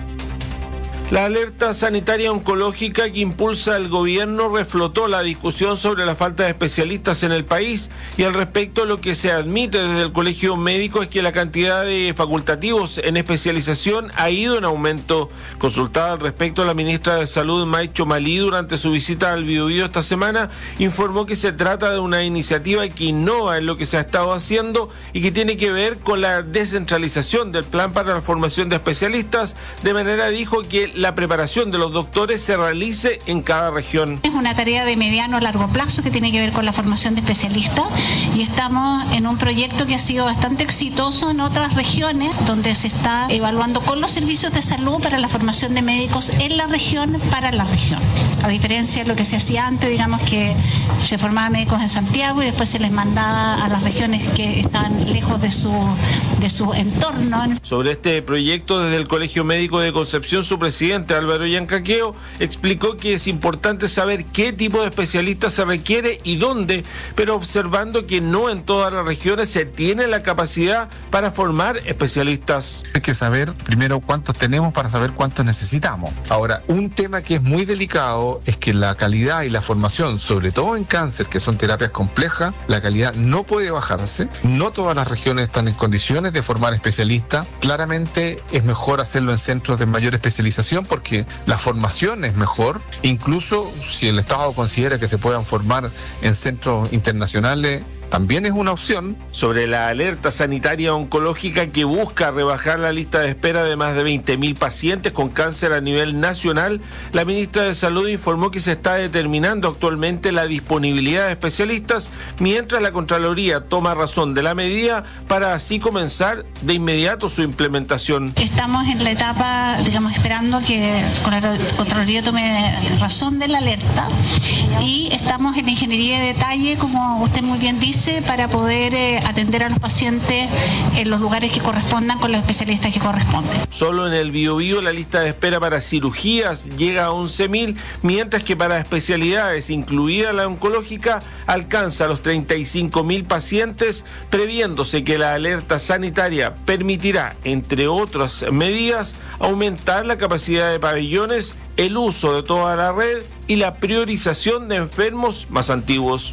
S5: La alerta sanitaria oncológica que impulsa el gobierno reflotó la discusión sobre la falta de especialistas en el país y al respecto lo que se admite desde el Colegio Médico es que la cantidad de facultativos en especialización ha ido en aumento. Consultada al respecto, la ministra de Salud, May Chomalí, durante su visita al Biobío esta semana, informó que se trata de una iniciativa que innova en lo que se ha estado haciendo y que tiene que ver con la descentralización del plan para la formación de especialistas. De manera dijo que la preparación de los doctores se realice en cada región.
S7: Es una tarea de mediano a largo plazo que tiene que ver con la formación de especialistas y estamos en un proyecto que ha sido bastante exitoso en otras regiones donde se está evaluando con los servicios de salud para la formación de médicos en la región para la región. A diferencia de lo que se hacía antes, digamos que se formaban médicos en Santiago y después se les mandaba a las regiones que estaban lejos de su, de su entorno.
S5: Sobre este proyecto, desde el Colegio Médico de Concepción, su presidente Álvaro Yancaqueo explicó que es importante saber qué tipo de especialistas se requiere y dónde, pero observando que no en todas las regiones se tiene la capacidad para formar especialistas.
S14: Hay que saber primero cuántos tenemos para saber cuántos necesitamos. Ahora, un tema que es muy delicado es que la calidad y la formación, sobre todo en cáncer, que son terapias complejas, la calidad no puede bajarse. No todas las regiones están en condiciones de formar especialistas. Claramente es mejor hacerlo en centros de mayor especialización porque la formación es mejor, incluso si el Estado considera que se puedan formar en centros internacionales, también es una opción.
S5: Sobre la alerta sanitaria oncológica que busca rebajar la lista de espera de más de veinte mil pacientes con cáncer a nivel nacional, la ministra de Salud informó que se está determinando actualmente la disponibilidad de especialistas mientras la Contraloría toma razón de la medida para así comenzar de inmediato su implementación.
S7: Estamos en la etapa, digamos, esperando que la Contraloría tome razón de la alerta y estamos en la ingeniería de detalle, como usted muy bien dice, para poder eh, atender a los pacientes en los lugares que correspondan con los especialistas que corresponden.
S5: Solo en el Biobío la lista de espera para cirugías llega a once mil, mientras que para especialidades, incluida la oncológica, alcanza los treinta y cinco mil pacientes, previéndose que la alerta sanitaria permitirá, entre otras medidas, aumentar la capacidad de pabellones, el uso de toda la red y la priorización de enfermos más antiguos.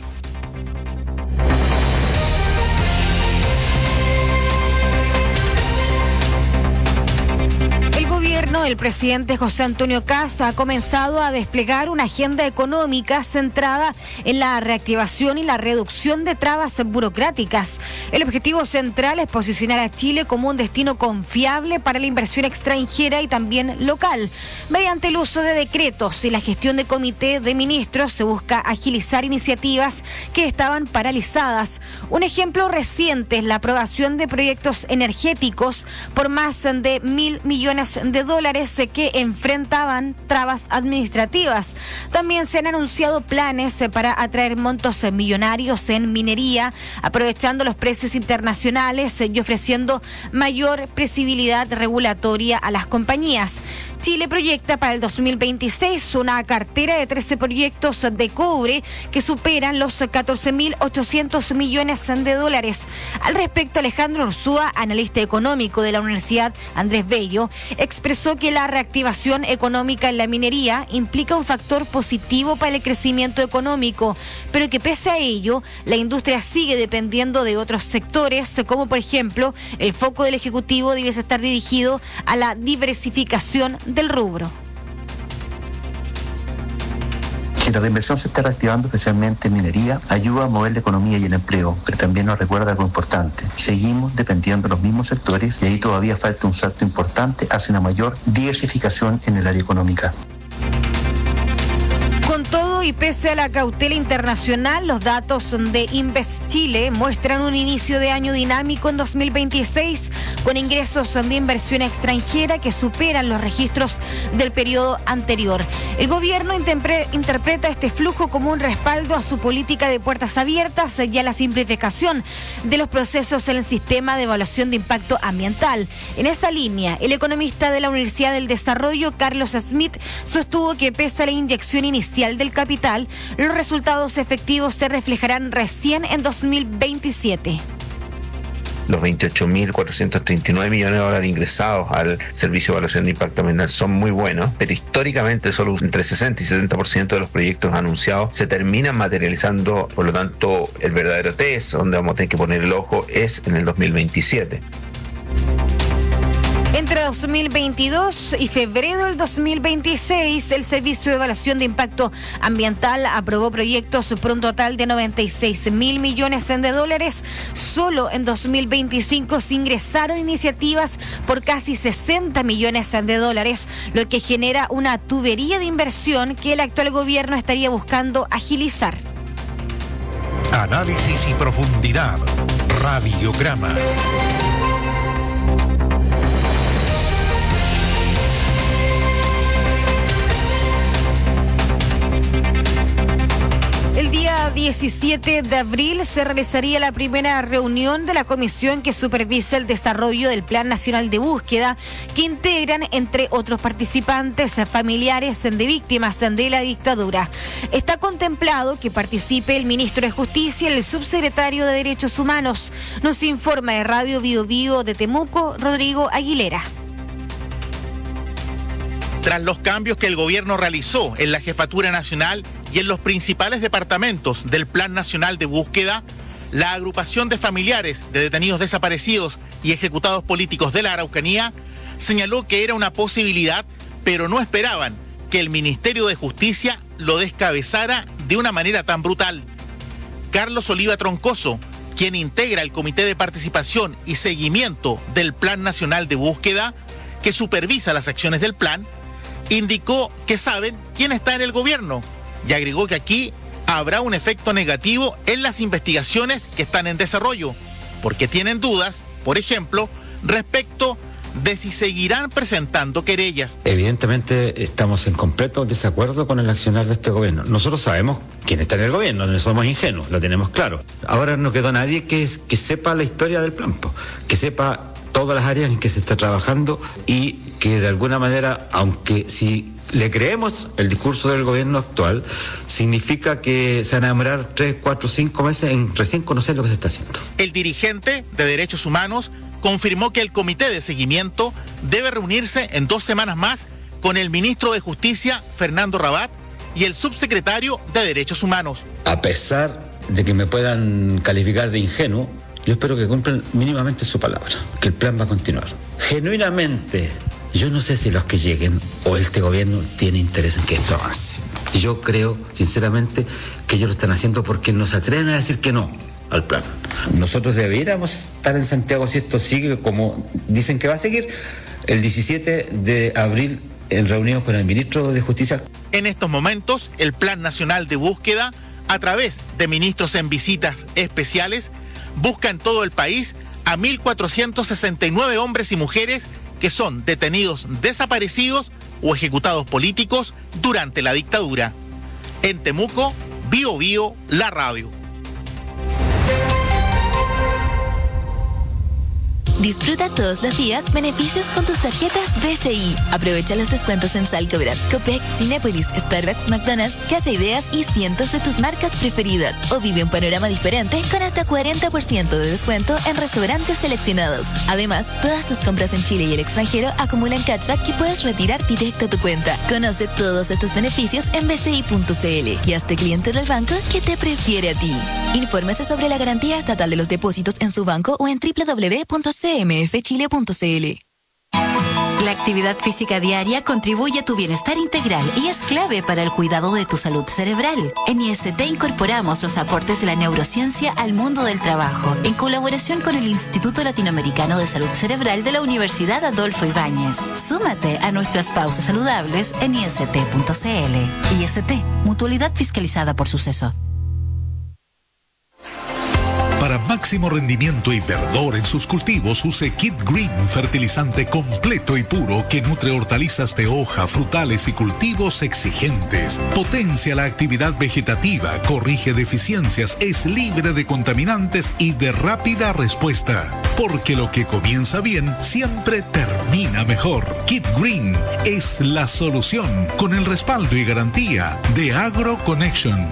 S3: El presidente José Antonio Kast ha comenzado a desplegar una agenda económica centrada en la reactivación y la reducción de trabas burocráticas. El objetivo central es posicionar a Chile como un destino confiable para la inversión extranjera y también local. Mediante el uso de decretos y la gestión de comité de ministros se busca agilizar iniciativas que estaban paralizadas. Un ejemplo reciente es la aprobación de proyectos energéticos por más de mil millones de dólares que enfrentaban trabas administrativas. También se han anunciado planes para atraer montos millonarios en minería, aprovechando los precios internacionales y ofreciendo mayor previsibilidad regulatoria a las compañías. Chile proyecta para el dos mil veintiséis una cartera de trece proyectos de cobre que superan los catorce mil ochocientos millones de dólares. Al respecto, Alejandro Ursúa, analista económico de la Universidad Andrés Bello, expresó que la reactivación económica en la minería implica un factor positivo para el crecimiento económico, pero que pese a ello, la industria sigue dependiendo de otros sectores, como por ejemplo, el foco del Ejecutivo debiese estar dirigido a la diversificación del rubro.
S1: Que la reinversión se está reactivando, especialmente en minería, ayuda a mover la economía y el empleo, pero también nos recuerda algo importante. Seguimos dependiendo de los mismos sectores y ahí todavía falta un salto importante hacia una mayor diversificación en el área económica.
S3: Con todo y pese a la cautela internacional, los datos de Invest Chile muestran un inicio de año dinámico en dos mil veintiséis con ingresos de inversión extranjera que superan los registros del periodo anterior. El gobierno interpreta este flujo como un respaldo a su política de puertas abiertas y a la simplificación de los procesos en el sistema de evaluación de impacto ambiental. En esta línea, el economista de la Universidad del Desarrollo, Carlos Smith, sostuvo que pese a la inyección inicial del capital, los resultados efectivos se reflejarán recién en dos mil veintisiete.
S20: Los veintiocho mil cuatrocientos treinta y nueve millones de dólares ingresados al servicio de evaluación de impacto ambiental son muy buenos, pero históricamente solo entre sesenta y setenta por ciento de los proyectos anunciados se terminan materializando. Por lo tanto, el verdadero test donde vamos a tener que poner el ojo es en el dos mil veintisiete.
S3: Entre dos mil veintidós y febrero del dos mil veintiséis, el Servicio de Evaluación de Impacto Ambiental aprobó proyectos por un total de noventa y seis mil millones de dólares. Solo en dos mil veinticinco se ingresaron iniciativas por casi sesenta millones de dólares, lo que genera una tubería de inversión que el actual gobierno estaría buscando agilizar.
S2: Análisis y profundidad. Radiograma.
S3: El día diecisiete de abril se realizaría la primera reunión de la comisión que supervisa el desarrollo del Plan Nacional de Búsqueda, que integran, entre otros participantes, familiares de víctimas de la dictadura. Está contemplado que participe el ministro de Justicia y el subsecretario de Derechos Humanos. Nos informa de Radio Bio Bio de Temuco, Rodrigo Aguilera.
S21: Tras los cambios que el gobierno realizó en la Jefatura Nacional y en los principales departamentos del Plan Nacional de Búsqueda, la agrupación de familiares de detenidos desaparecidos y ejecutados políticos de la Araucanía señaló que era una posibilidad, pero no esperaban que el Ministerio de Justicia lo descabezara de una manera tan brutal. Carlos Oliva Troncoso, quien integra el Comité de Participación y Seguimiento del Plan Nacional de Búsqueda, que supervisa las acciones del plan, indicó que saben quién está en el gobierno y agregó que aquí habrá un efecto negativo en las investigaciones que están en desarrollo, porque tienen dudas, por ejemplo, respecto de si seguirán presentando querellas.
S22: Evidentemente estamos en completo desacuerdo con el accionar de este gobierno. Nosotros sabemos quién está en el gobierno, no somos ingenuos, lo tenemos claro. Ahora no quedó nadie que, que sepa la historia del plan, que sepa todas las áreas en que se está trabajando y que de alguna manera, aunque si le creemos el discurso del gobierno actual, significa que se van a demorar tres, cuatro, cinco meses en recién conocer lo que se está haciendo.
S21: El dirigente de Derechos Humanos confirmó que el comité de seguimiento debe reunirse en dos semanas más con el ministro de Justicia, Fernando Rabat, y el subsecretario de Derechos Humanos.
S22: A pesar de que me puedan calificar de ingenuo, yo espero que cumplan mínimamente su palabra, que el plan va a continuar. Genuinamente, yo no sé si los que lleguen o este gobierno tiene interés en que esto avance. Y yo creo, sinceramente, que ellos lo están haciendo porque no se atreven a decir que no al plan. Nosotros deberíamos estar en Santiago si esto sigue como dicen que va a seguir, el diecisiete de abril en reunión con el ministro de Justicia.
S21: En estos momentos, el Plan Nacional de Búsqueda, a través de ministros en visitas especiales, busca en todo el país a mil cuatrocientos sesenta y nueve hombres y mujeres que son detenidos desaparecidos o ejecutados políticos durante la dictadura. En Temuco, Bio Bio, la radio.
S12: Disfruta todos los días beneficios con tus tarjetas B C I. Aprovecha los descuentos en Salcobrat, Copec, Cinépolis, Starbucks, McDonald's, Casa Ideas y cientos de tus marcas preferidas. O vive un panorama diferente con hasta cuarenta por ciento de descuento en restaurantes seleccionados. Además, todas tus compras en Chile y el extranjero acumulan cashback que puedes retirar directo a tu cuenta. Conoce todos estos beneficios en b c i punto c l y hazte cliente del banco que te prefiere a ti. Infórmese sobre la garantía estatal de los depósitos en su banco o en w w w punto c m f chile punto c l.
S6: La actividad física diaria contribuye a tu bienestar integral y es clave para el cuidado de tu salud cerebral. En I S T incorporamos los aportes de la neurociencia al mundo del trabajo, en colaboración con el Instituto Latinoamericano de Salud Cerebral de la Universidad Adolfo Ibáñez. Súmate a nuestras pausas saludables en i s t punto c l. I S T, mutualidad fiscalizada por Suceso.
S19: Para máximo rendimiento y verdor en sus cultivos, use Kid Green, fertilizante completo y puro que nutre hortalizas de hoja, frutales y cultivos exigentes. Potencia la actividad vegetativa, corrige deficiencias, es libre de contaminantes y de rápida respuesta. Porque lo que comienza bien siempre termina mejor. Kid Green es la solución con el respaldo y garantía de AgroConnection.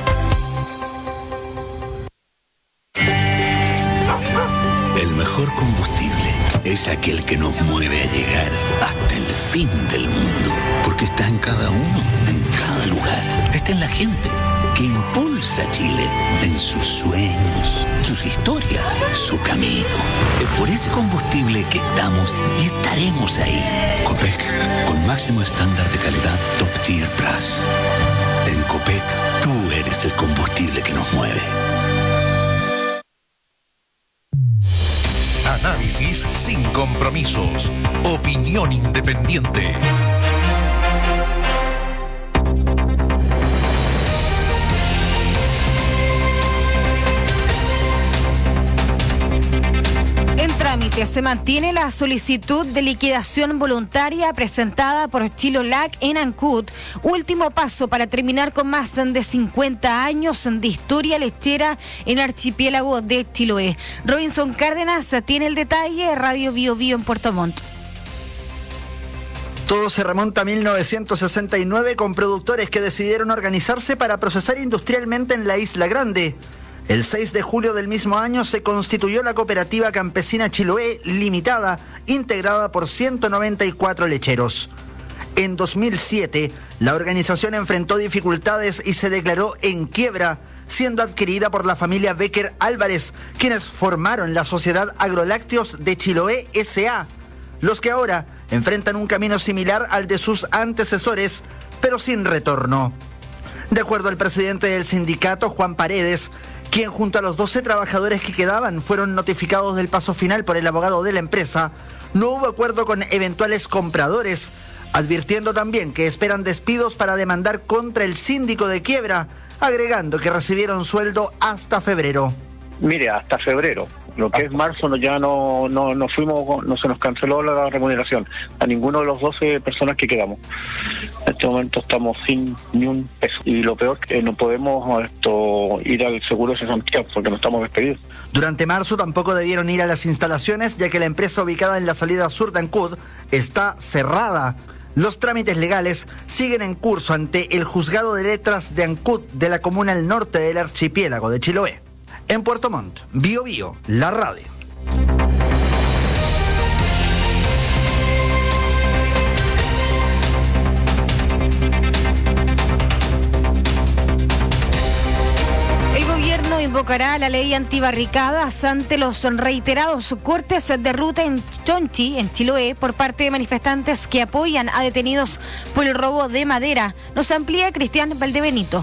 S8: El mejor combustible es aquel que nos mueve a llegar hasta el fin del mundo, porque está en cada uno, en cada lugar. Está en la gente que impulsa a Chile en sus sueños, sus historias, su camino. Es por ese combustible que estamos y estaremos ahí. Copec, con máximo estándar de calidad Top Tier Plus. En Copec, tú eres el combustible que nos mueve.
S2: Análisis sin compromisos. Opinión independiente.
S3: En trámite se mantiene la solicitud de liquidación voluntaria presentada por Chilolac en Ancud, último paso para terminar con más de cincuenta años de historia lechera en el archipiélago de Chiloé. Robinson Cárdenas tiene el detalle, Radio Bio Bio en Puerto Montt.
S9: Todo se remonta a mil novecientos sesenta y nueve con productores que decidieron organizarse para procesar industrialmente en la Isla Grande. El seis de julio del mismo año se constituyó la Cooperativa Campesina Chiloé Limitada, integrada por ciento noventa y cuatro lecheros. En dos mil siete, la organización enfrentó dificultades y se declaró en quiebra, siendo adquirida por la familia Becker Álvarez, quienes formaron la Sociedad Agrolácteos de Chiloé S A, los que ahora enfrentan un camino similar al de sus antecesores, pero sin retorno. De acuerdo al presidente del sindicato, Juan Paredes, quien junto a los doce trabajadores que quedaban fueron notificados del paso final por el abogado de la empresa, no hubo acuerdo con eventuales compradores, advirtiendo también que esperan despidos para demandar contra el síndico de quiebra, agregando que recibieron sueldo hasta febrero.
S10: Mire, hasta febrero. Lo que es marzo no, ya no, no, no fuimos, no se nos canceló la remuneración a ninguno de los doce personas que quedamos. En este momento estamos sin ni un peso. Y lo peor que no podemos esto ir al seguro de cesantía porque no estamos despedidos.
S9: Durante marzo tampoco debieron ir a las instalaciones, ya que la empresa ubicada en la salida sur de Ancud está cerrada. Los trámites legales siguen en curso ante el Juzgado de Letras de Ancud de la comuna al norte del archipiélago de Chiloé. En Puerto Montt, Bio Bio, la radio.
S3: El gobierno invocará la ley antibarricadas ante los reiterados cortes de ruta en Chonchi, en Chiloé, por parte de manifestantes que apoyan a detenidos por el robo de madera. Nos amplía Cristian Valdebenito.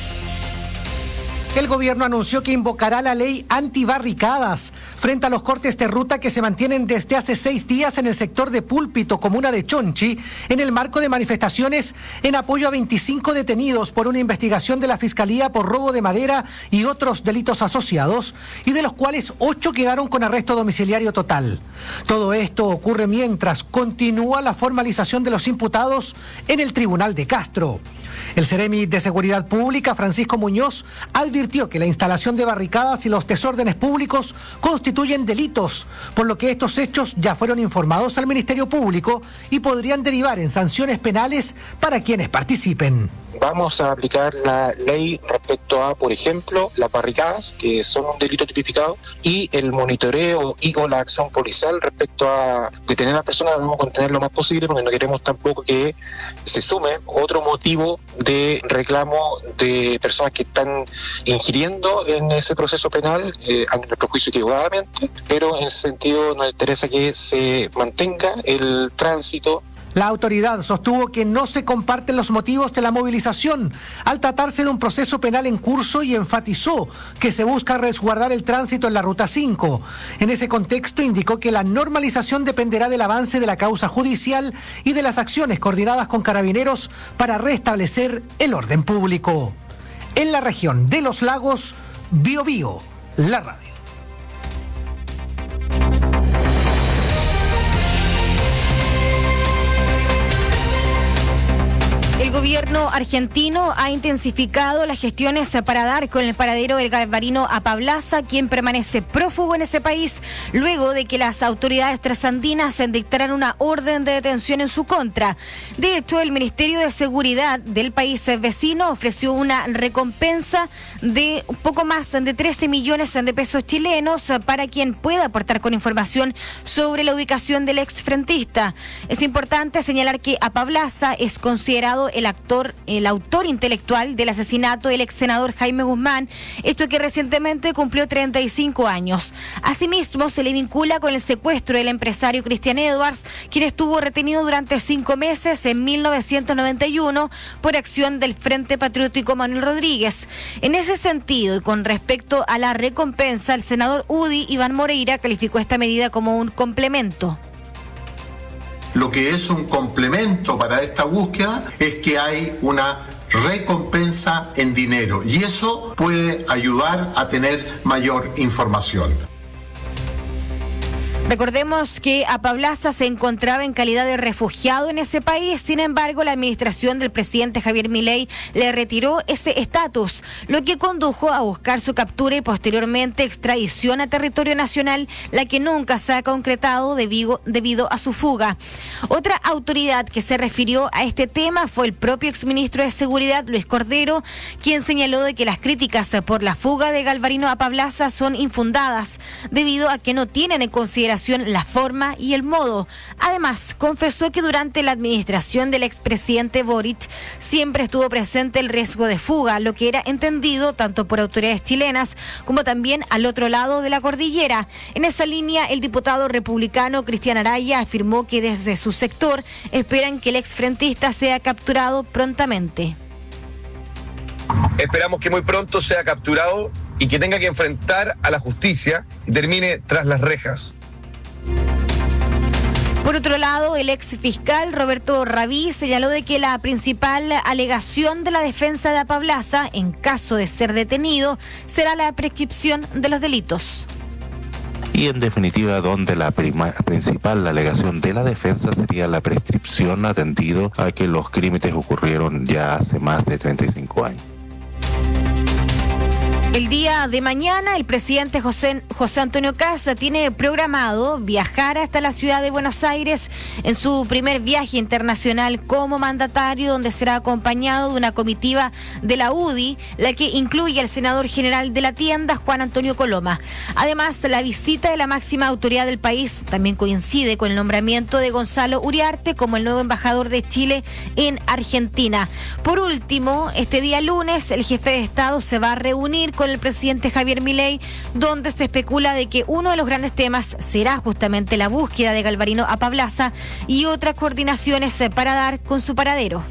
S23: El gobierno anunció que invocará la ley antibarricadas frente a los cortes de ruta que se mantienen desde hace seis días en el sector de Púlpito, comuna de Chonchi, en el marco de manifestaciones en apoyo a veinticinco detenidos por una investigación de la Fiscalía por robo de madera y otros delitos asociados, y de los cuales ocho quedaron con arresto domiciliario total. Todo esto ocurre mientras continúa la formalización de los imputados en el Tribunal de Castro. El Ceremi de Seguridad Pública, Francisco Muñoz, advirtió que la instalación de barricadas y los desórdenes públicos constituyen delitos, por lo que estos hechos ya fueron informados al Ministerio Público y podrían derivar en sanciones penales para quienes participen.
S11: Vamos a aplicar la ley respecto a, por ejemplo, las barricadas, que son un delito tipificado, y el monitoreo y o la acción policial respecto a detener a las personas. Vamos a contener lo más posible porque no queremos tampoco que se sume otro motivo de reclamo de personas que están ingiriendo en ese proceso penal, eh, a nuestro juicio equivocadamente, pero en ese sentido nos interesa que se mantenga el tránsito.
S23: La autoridad sostuvo que no se comparten los motivos de la movilización al tratarse de un proceso penal en curso y enfatizó que se busca resguardar el tránsito en la Ruta cinco. En ese contexto indicó que la normalización dependerá del avance de la causa judicial y de las acciones coordinadas con carabineros para restablecer el orden público. En la región de Los Lagos, Biobío, la radio.
S3: El gobierno argentino ha intensificado las gestiones para dar con el paradero del Galvarino Apablaza, quien permanece prófugo en ese país luego de que las autoridades trasandinas dictaran una orden de detención en su contra. De hecho, el Ministerio de Seguridad del país vecino ofreció una recompensa de un poco más de trece millones de pesos chilenos para quien pueda aportar con información sobre la ubicación del exfrentista. Es importante señalar que Apablaza es considerado el actor, el autor intelectual del asesinato del ex senador Jaime Guzmán, hecho que recientemente cumplió treinta y cinco años. Asimismo, se le vincula con el secuestro del empresario Cristian Edwards, quien estuvo retenido durante cinco meses en mil novecientos noventa y uno por acción del Frente Patriótico Manuel Rodríguez. En ese sentido, y con respecto a la recompensa, el senador U D I, Iván Moreira, calificó esta medida como un complemento.
S13: Lo que es un complemento para esta búsqueda es que hay una recompensa en dinero y eso puede ayudar a tener mayor información.
S3: Recordemos que Apablaza se encontraba en calidad de refugiado en ese país, sin embargo la administración del presidente Javier Milei le retiró ese estatus, lo que condujo a buscar su captura y posteriormente extradición a territorio nacional, la que nunca se ha concretado debido, debido a su fuga. Otra autoridad que se refirió a este tema fue el propio exministro de Seguridad, Luis Cordero, quien señaló de que las críticas por la fuga de Galvarino Apablaza son infundadas, debido a que no tienen en consideración la forma y el modo. Además, confesó que durante la administración del expresidente Boric siempre estuvo presente el riesgo de fuga, lo que era entendido tanto por autoridades chilenas como también al otro lado de la cordillera. En esa línea, el diputado republicano Cristian Araya afirmó que desde su sector esperan que el exfrentista sea capturado prontamente.
S15: Esperamos que muy pronto sea capturado y que tenga que enfrentar a la justicia y termine tras las rejas.
S3: Por otro lado, el ex fiscal Roberto Rabí señaló de que la principal alegación de la defensa de Apablaza, en caso de ser detenido, será la prescripción de los delitos.
S16: Y en definitiva, donde la prima, principal alegación de la defensa sería la prescripción, atendido a que los crímenes ocurrieron ya hace más de treinta y cinco años.
S3: El día de mañana, el presidente José, José Antonio Kast tiene programado viajar hasta la ciudad de Buenos Aires en su primer viaje internacional como mandatario, donde será acompañado de una comitiva de la U D I, la que incluye al senador general de la tienda, Juan Antonio Coloma. Además, la visita de la máxima autoridad del país también coincide con el nombramiento de Gonzalo Uriarte como el nuevo embajador de Chile en Argentina. Por último, este día lunes, el jefe de Estado se va a reunir con el presidente Javier Milei, donde se especula de que uno de los grandes temas será justamente la búsqueda de Galvarino Apablaza y otras coordinaciones para dar con su paradero.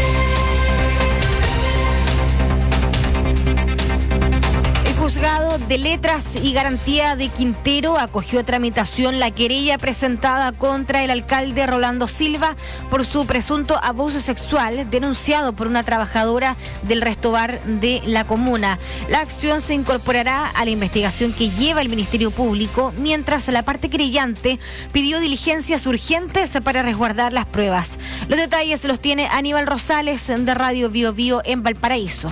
S3: El juzgado de Letras y Garantía de Quintero acogió a tramitación la querella presentada contra el alcalde Rolando Silva por su presunto abuso sexual denunciado por una trabajadora del restobar de la comuna. La acción se incorporará a la investigación que lleva el Ministerio Público, mientras la parte querellante pidió diligencias urgentes para resguardar las pruebas. Los detalles los tiene Aníbal Rosales de Radio Bio Bio en Valparaíso.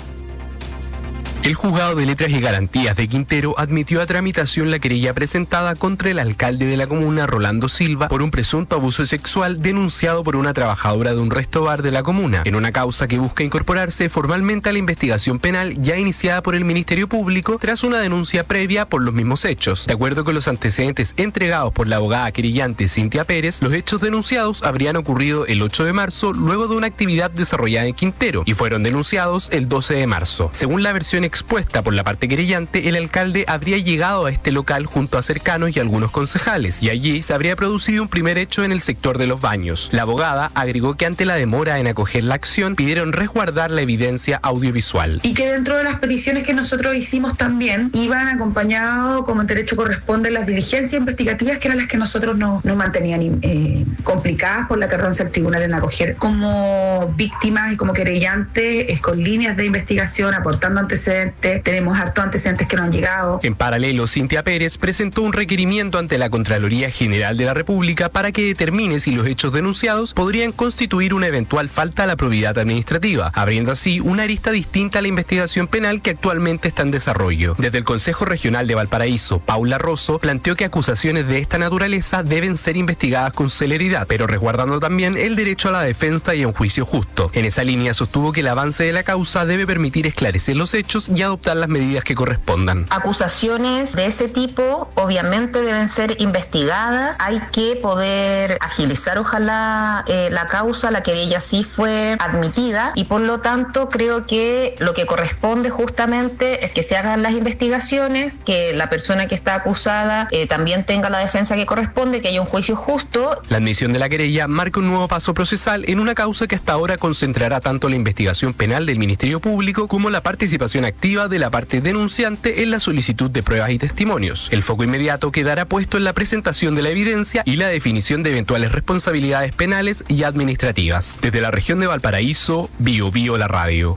S4: El Juzgado de Letras y Garantías de Quintero admitió a tramitación la querella presentada contra el alcalde de la comuna, Rolando Silva, por un presunto abuso sexual denunciado por una trabajadora de un resto bar de la comuna, en una causa que busca incorporarse formalmente a la investigación penal ya iniciada por el Ministerio Público tras una denuncia previa por los mismos hechos. De acuerdo con los antecedentes entregados por la abogada querellante Cintia Pérez, los hechos denunciados habrían ocurrido el ocho de marzo luego de una actividad desarrollada en Quintero y fueron denunciados el doce de marzo. Según la versión expuesta por la parte querellante, el alcalde habría llegado a este local junto a cercanos y algunos concejales, y allí se habría producido un primer hecho en el sector de los baños. La abogada agregó que ante la demora en acoger la acción, pidieron resguardar la evidencia audiovisual.
S17: Y que dentro de las peticiones que nosotros hicimos también, iban acompañados, como en derecho corresponde, las diligencias investigativas, que eran las que nosotros nos no mantenían eh, complicadas por la tardanza del tribunal en acoger. Como víctimas y como querellantes, eh, con líneas de investigación, aportando antecedentes, tenemos hartos antecedentes que no han llegado.
S4: En paralelo, Cintia Pérez presentó un requerimiento ante la Contraloría General de la República para que determine si los hechos denunciados podrían constituir una eventual falta a la probidad administrativa, abriendo así una arista distinta a la investigación penal que actualmente está en desarrollo. Desde el Consejo Regional de Valparaíso, Paula Rosso planteó que acusaciones de esta naturaleza deben ser investigadas con celeridad, pero resguardando también el derecho a la defensa y a un juicio justo. En esa línea sostuvo que el avance de la causa debe permitir esclarecer los hechos y adoptar las medidas que correspondan.
S18: Acusaciones de ese tipo obviamente deben ser investigadas, hay que poder agilizar ojalá eh, la causa, la querella sí fue admitida y por lo tanto creo que lo que corresponde justamente es que se hagan las investigaciones, que la persona que está acusada eh, también tenga la defensa que corresponde, que haya un juicio justo.
S4: La admisión de la querella marca un nuevo paso procesal en una causa que hasta ahora concentrará tanto la investigación penal del Ministerio Público como la participación activa de la parte denunciante en la solicitud de pruebas y testimonios. El foco inmediato quedará puesto en la presentación de la evidencia y la definición de eventuales responsabilidades penales y administrativas. Desde la región de Valparaíso, Bio Bio la radio.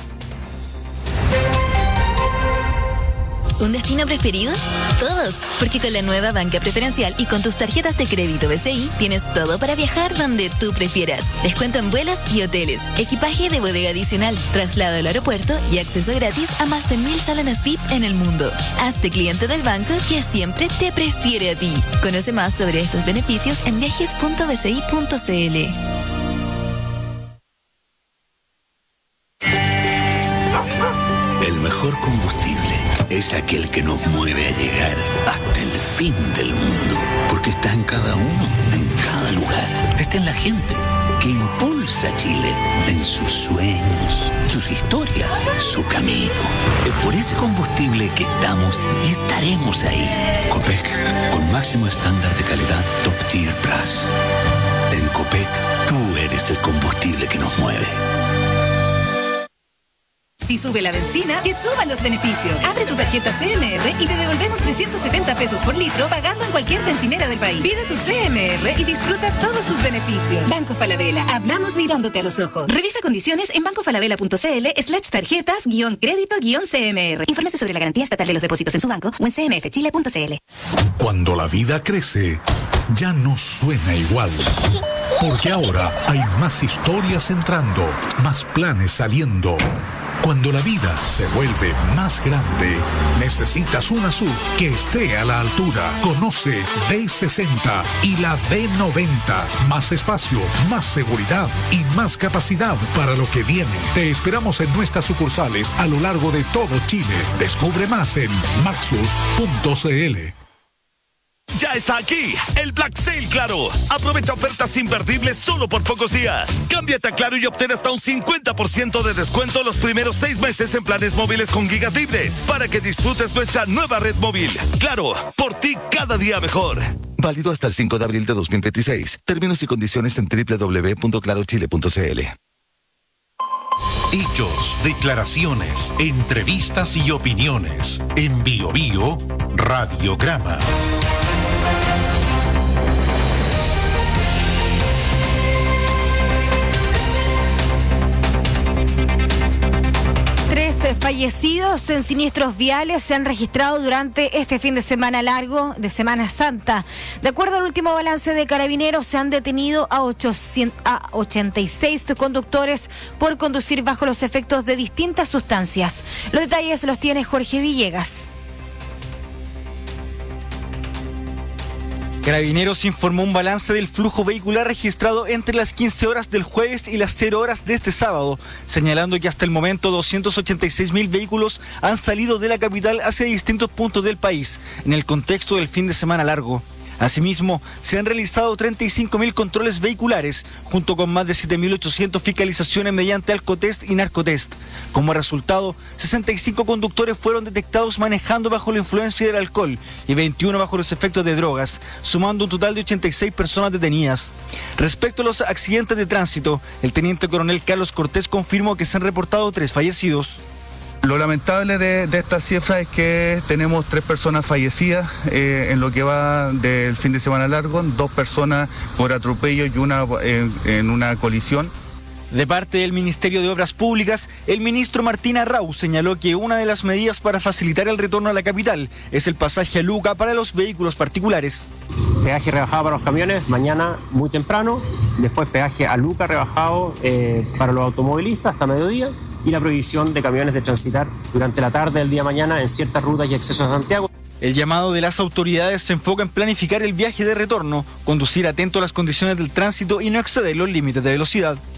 S12: ¿Un destino preferido? Todos, porque con la nueva banca preferencial y con tus tarjetas de crédito B C I tienes todo para viajar donde tú prefieras. Descuento en vuelos y hoteles, equipaje de bodega adicional, traslado al aeropuerto y acceso gratis a más de mil salones V I P en el mundo. Hazte cliente del banco que siempre te prefiere a ti. Conoce más sobre estos beneficios en viajes punto b c i punto c l.
S8: El mejor combustible es aquel que nos mueve a llegar hasta el fin del mundo, porque está en cada uno, en cada lugar. Está en la gente que impulsa a Chile, en sus sueños, sus historias, su camino. Es por ese combustible que estamos y estaremos ahí. Copec, con máximo estándar de calidad Top Tier Plus. En Copec, tú eres el combustible que nos mueve.
S24: Si sube la benzina, que suban los beneficios. Abre tu tarjeta C M R y te devolvemos trescientos setenta pesos por litro pagando en cualquier bencinera del país. Pide tu C M R y disfruta todos sus beneficios. Banco Falabella. Hablamos mirándote a los ojos. Revisa condiciones en bancofalabella.cl slash tarjetas guión crédito guión C M R. Infórmese sobre la garantía estatal de los depósitos en su banco o en c m f chile punto c l.
S25: Cuando la vida crece, ya no suena igual. Porque ahora hay más historias entrando, más planes saliendo. Cuando la vida se vuelve más grande, necesitas una S U V que esté a la altura. Conoce D sesenta y la D noventa. Más espacio, más seguridad y más capacidad para lo que viene. Te esperamos en nuestras sucursales a lo largo de todo Chile. Descubre más en maxus punto c l.
S26: Ya está aquí el Black Sale Claro. Aprovecha ofertas imperdibles solo por pocos días. Cámbiate a Claro y obtén hasta un cincuenta por ciento de descuento los primeros seis meses en planes móviles con gigas libres para que disfrutes nuestra nueva red móvil. Claro, por ti cada día mejor.
S27: Válido hasta el cinco de abril de dos mil veintiséis. Términos y condiciones en doble u doble u doble u punto claro chile punto c l.
S2: Hechos, declaraciones, entrevistas y opiniones. En Bio Bio, Radiograma.
S3: Tres fallecidos en siniestros viales se han registrado durante este fin de semana largo de Semana Santa. De acuerdo al último balance de Carabineros, se han detenido a, ochocientos, a ochenta y seis conductores por conducir bajo los efectos de distintas sustancias. Los detalles los tiene Jorge Villegas.
S1: Carabineros informó un balance del flujo vehicular registrado entre las quince horas del jueves y las cero horas de este sábado, señalando que hasta el momento doscientos ochenta y seis mil vehículos han salido de la capital hacia distintos puntos del país, en el contexto del fin de semana largo. Asimismo, se han realizado treinta y cinco mil controles vehiculares, junto con más de siete mil ochocientas fiscalizaciones mediante alcotest y narcotest. Como resultado, sesenta y cinco conductores fueron detectados manejando bajo la influencia del alcohol y veintiuno bajo los efectos de drogas, sumando un total de ochenta y seis personas detenidas. Respecto a los accidentes de tránsito, el teniente coronel Carlos Cortés confirmó que se han reportado tres fallecidos.
S5: Lo lamentable de, de esta cifra es que tenemos tres personas fallecidas eh, en lo que va del fin de semana largo, dos personas por atropello y una eh, en una colisión.
S1: De parte del Ministerio de Obras Públicas, el ministro Martín Arrau señaló que una de las medidas para facilitar el retorno a la capital es el pasaje a Luca para los vehículos particulares.
S7: Peaje rebajado para los camiones mañana muy temprano, después peaje a Luca rebajado eh, para los automovilistas hasta mediodía, y la prohibición de camiones de transitar durante la tarde del día de mañana en ciertas rutas y accesos a Santiago.
S1: El llamado de las autoridades se enfoca en planificar el viaje de retorno, conducir atento a las condiciones del tránsito y no exceder los límites de velocidad.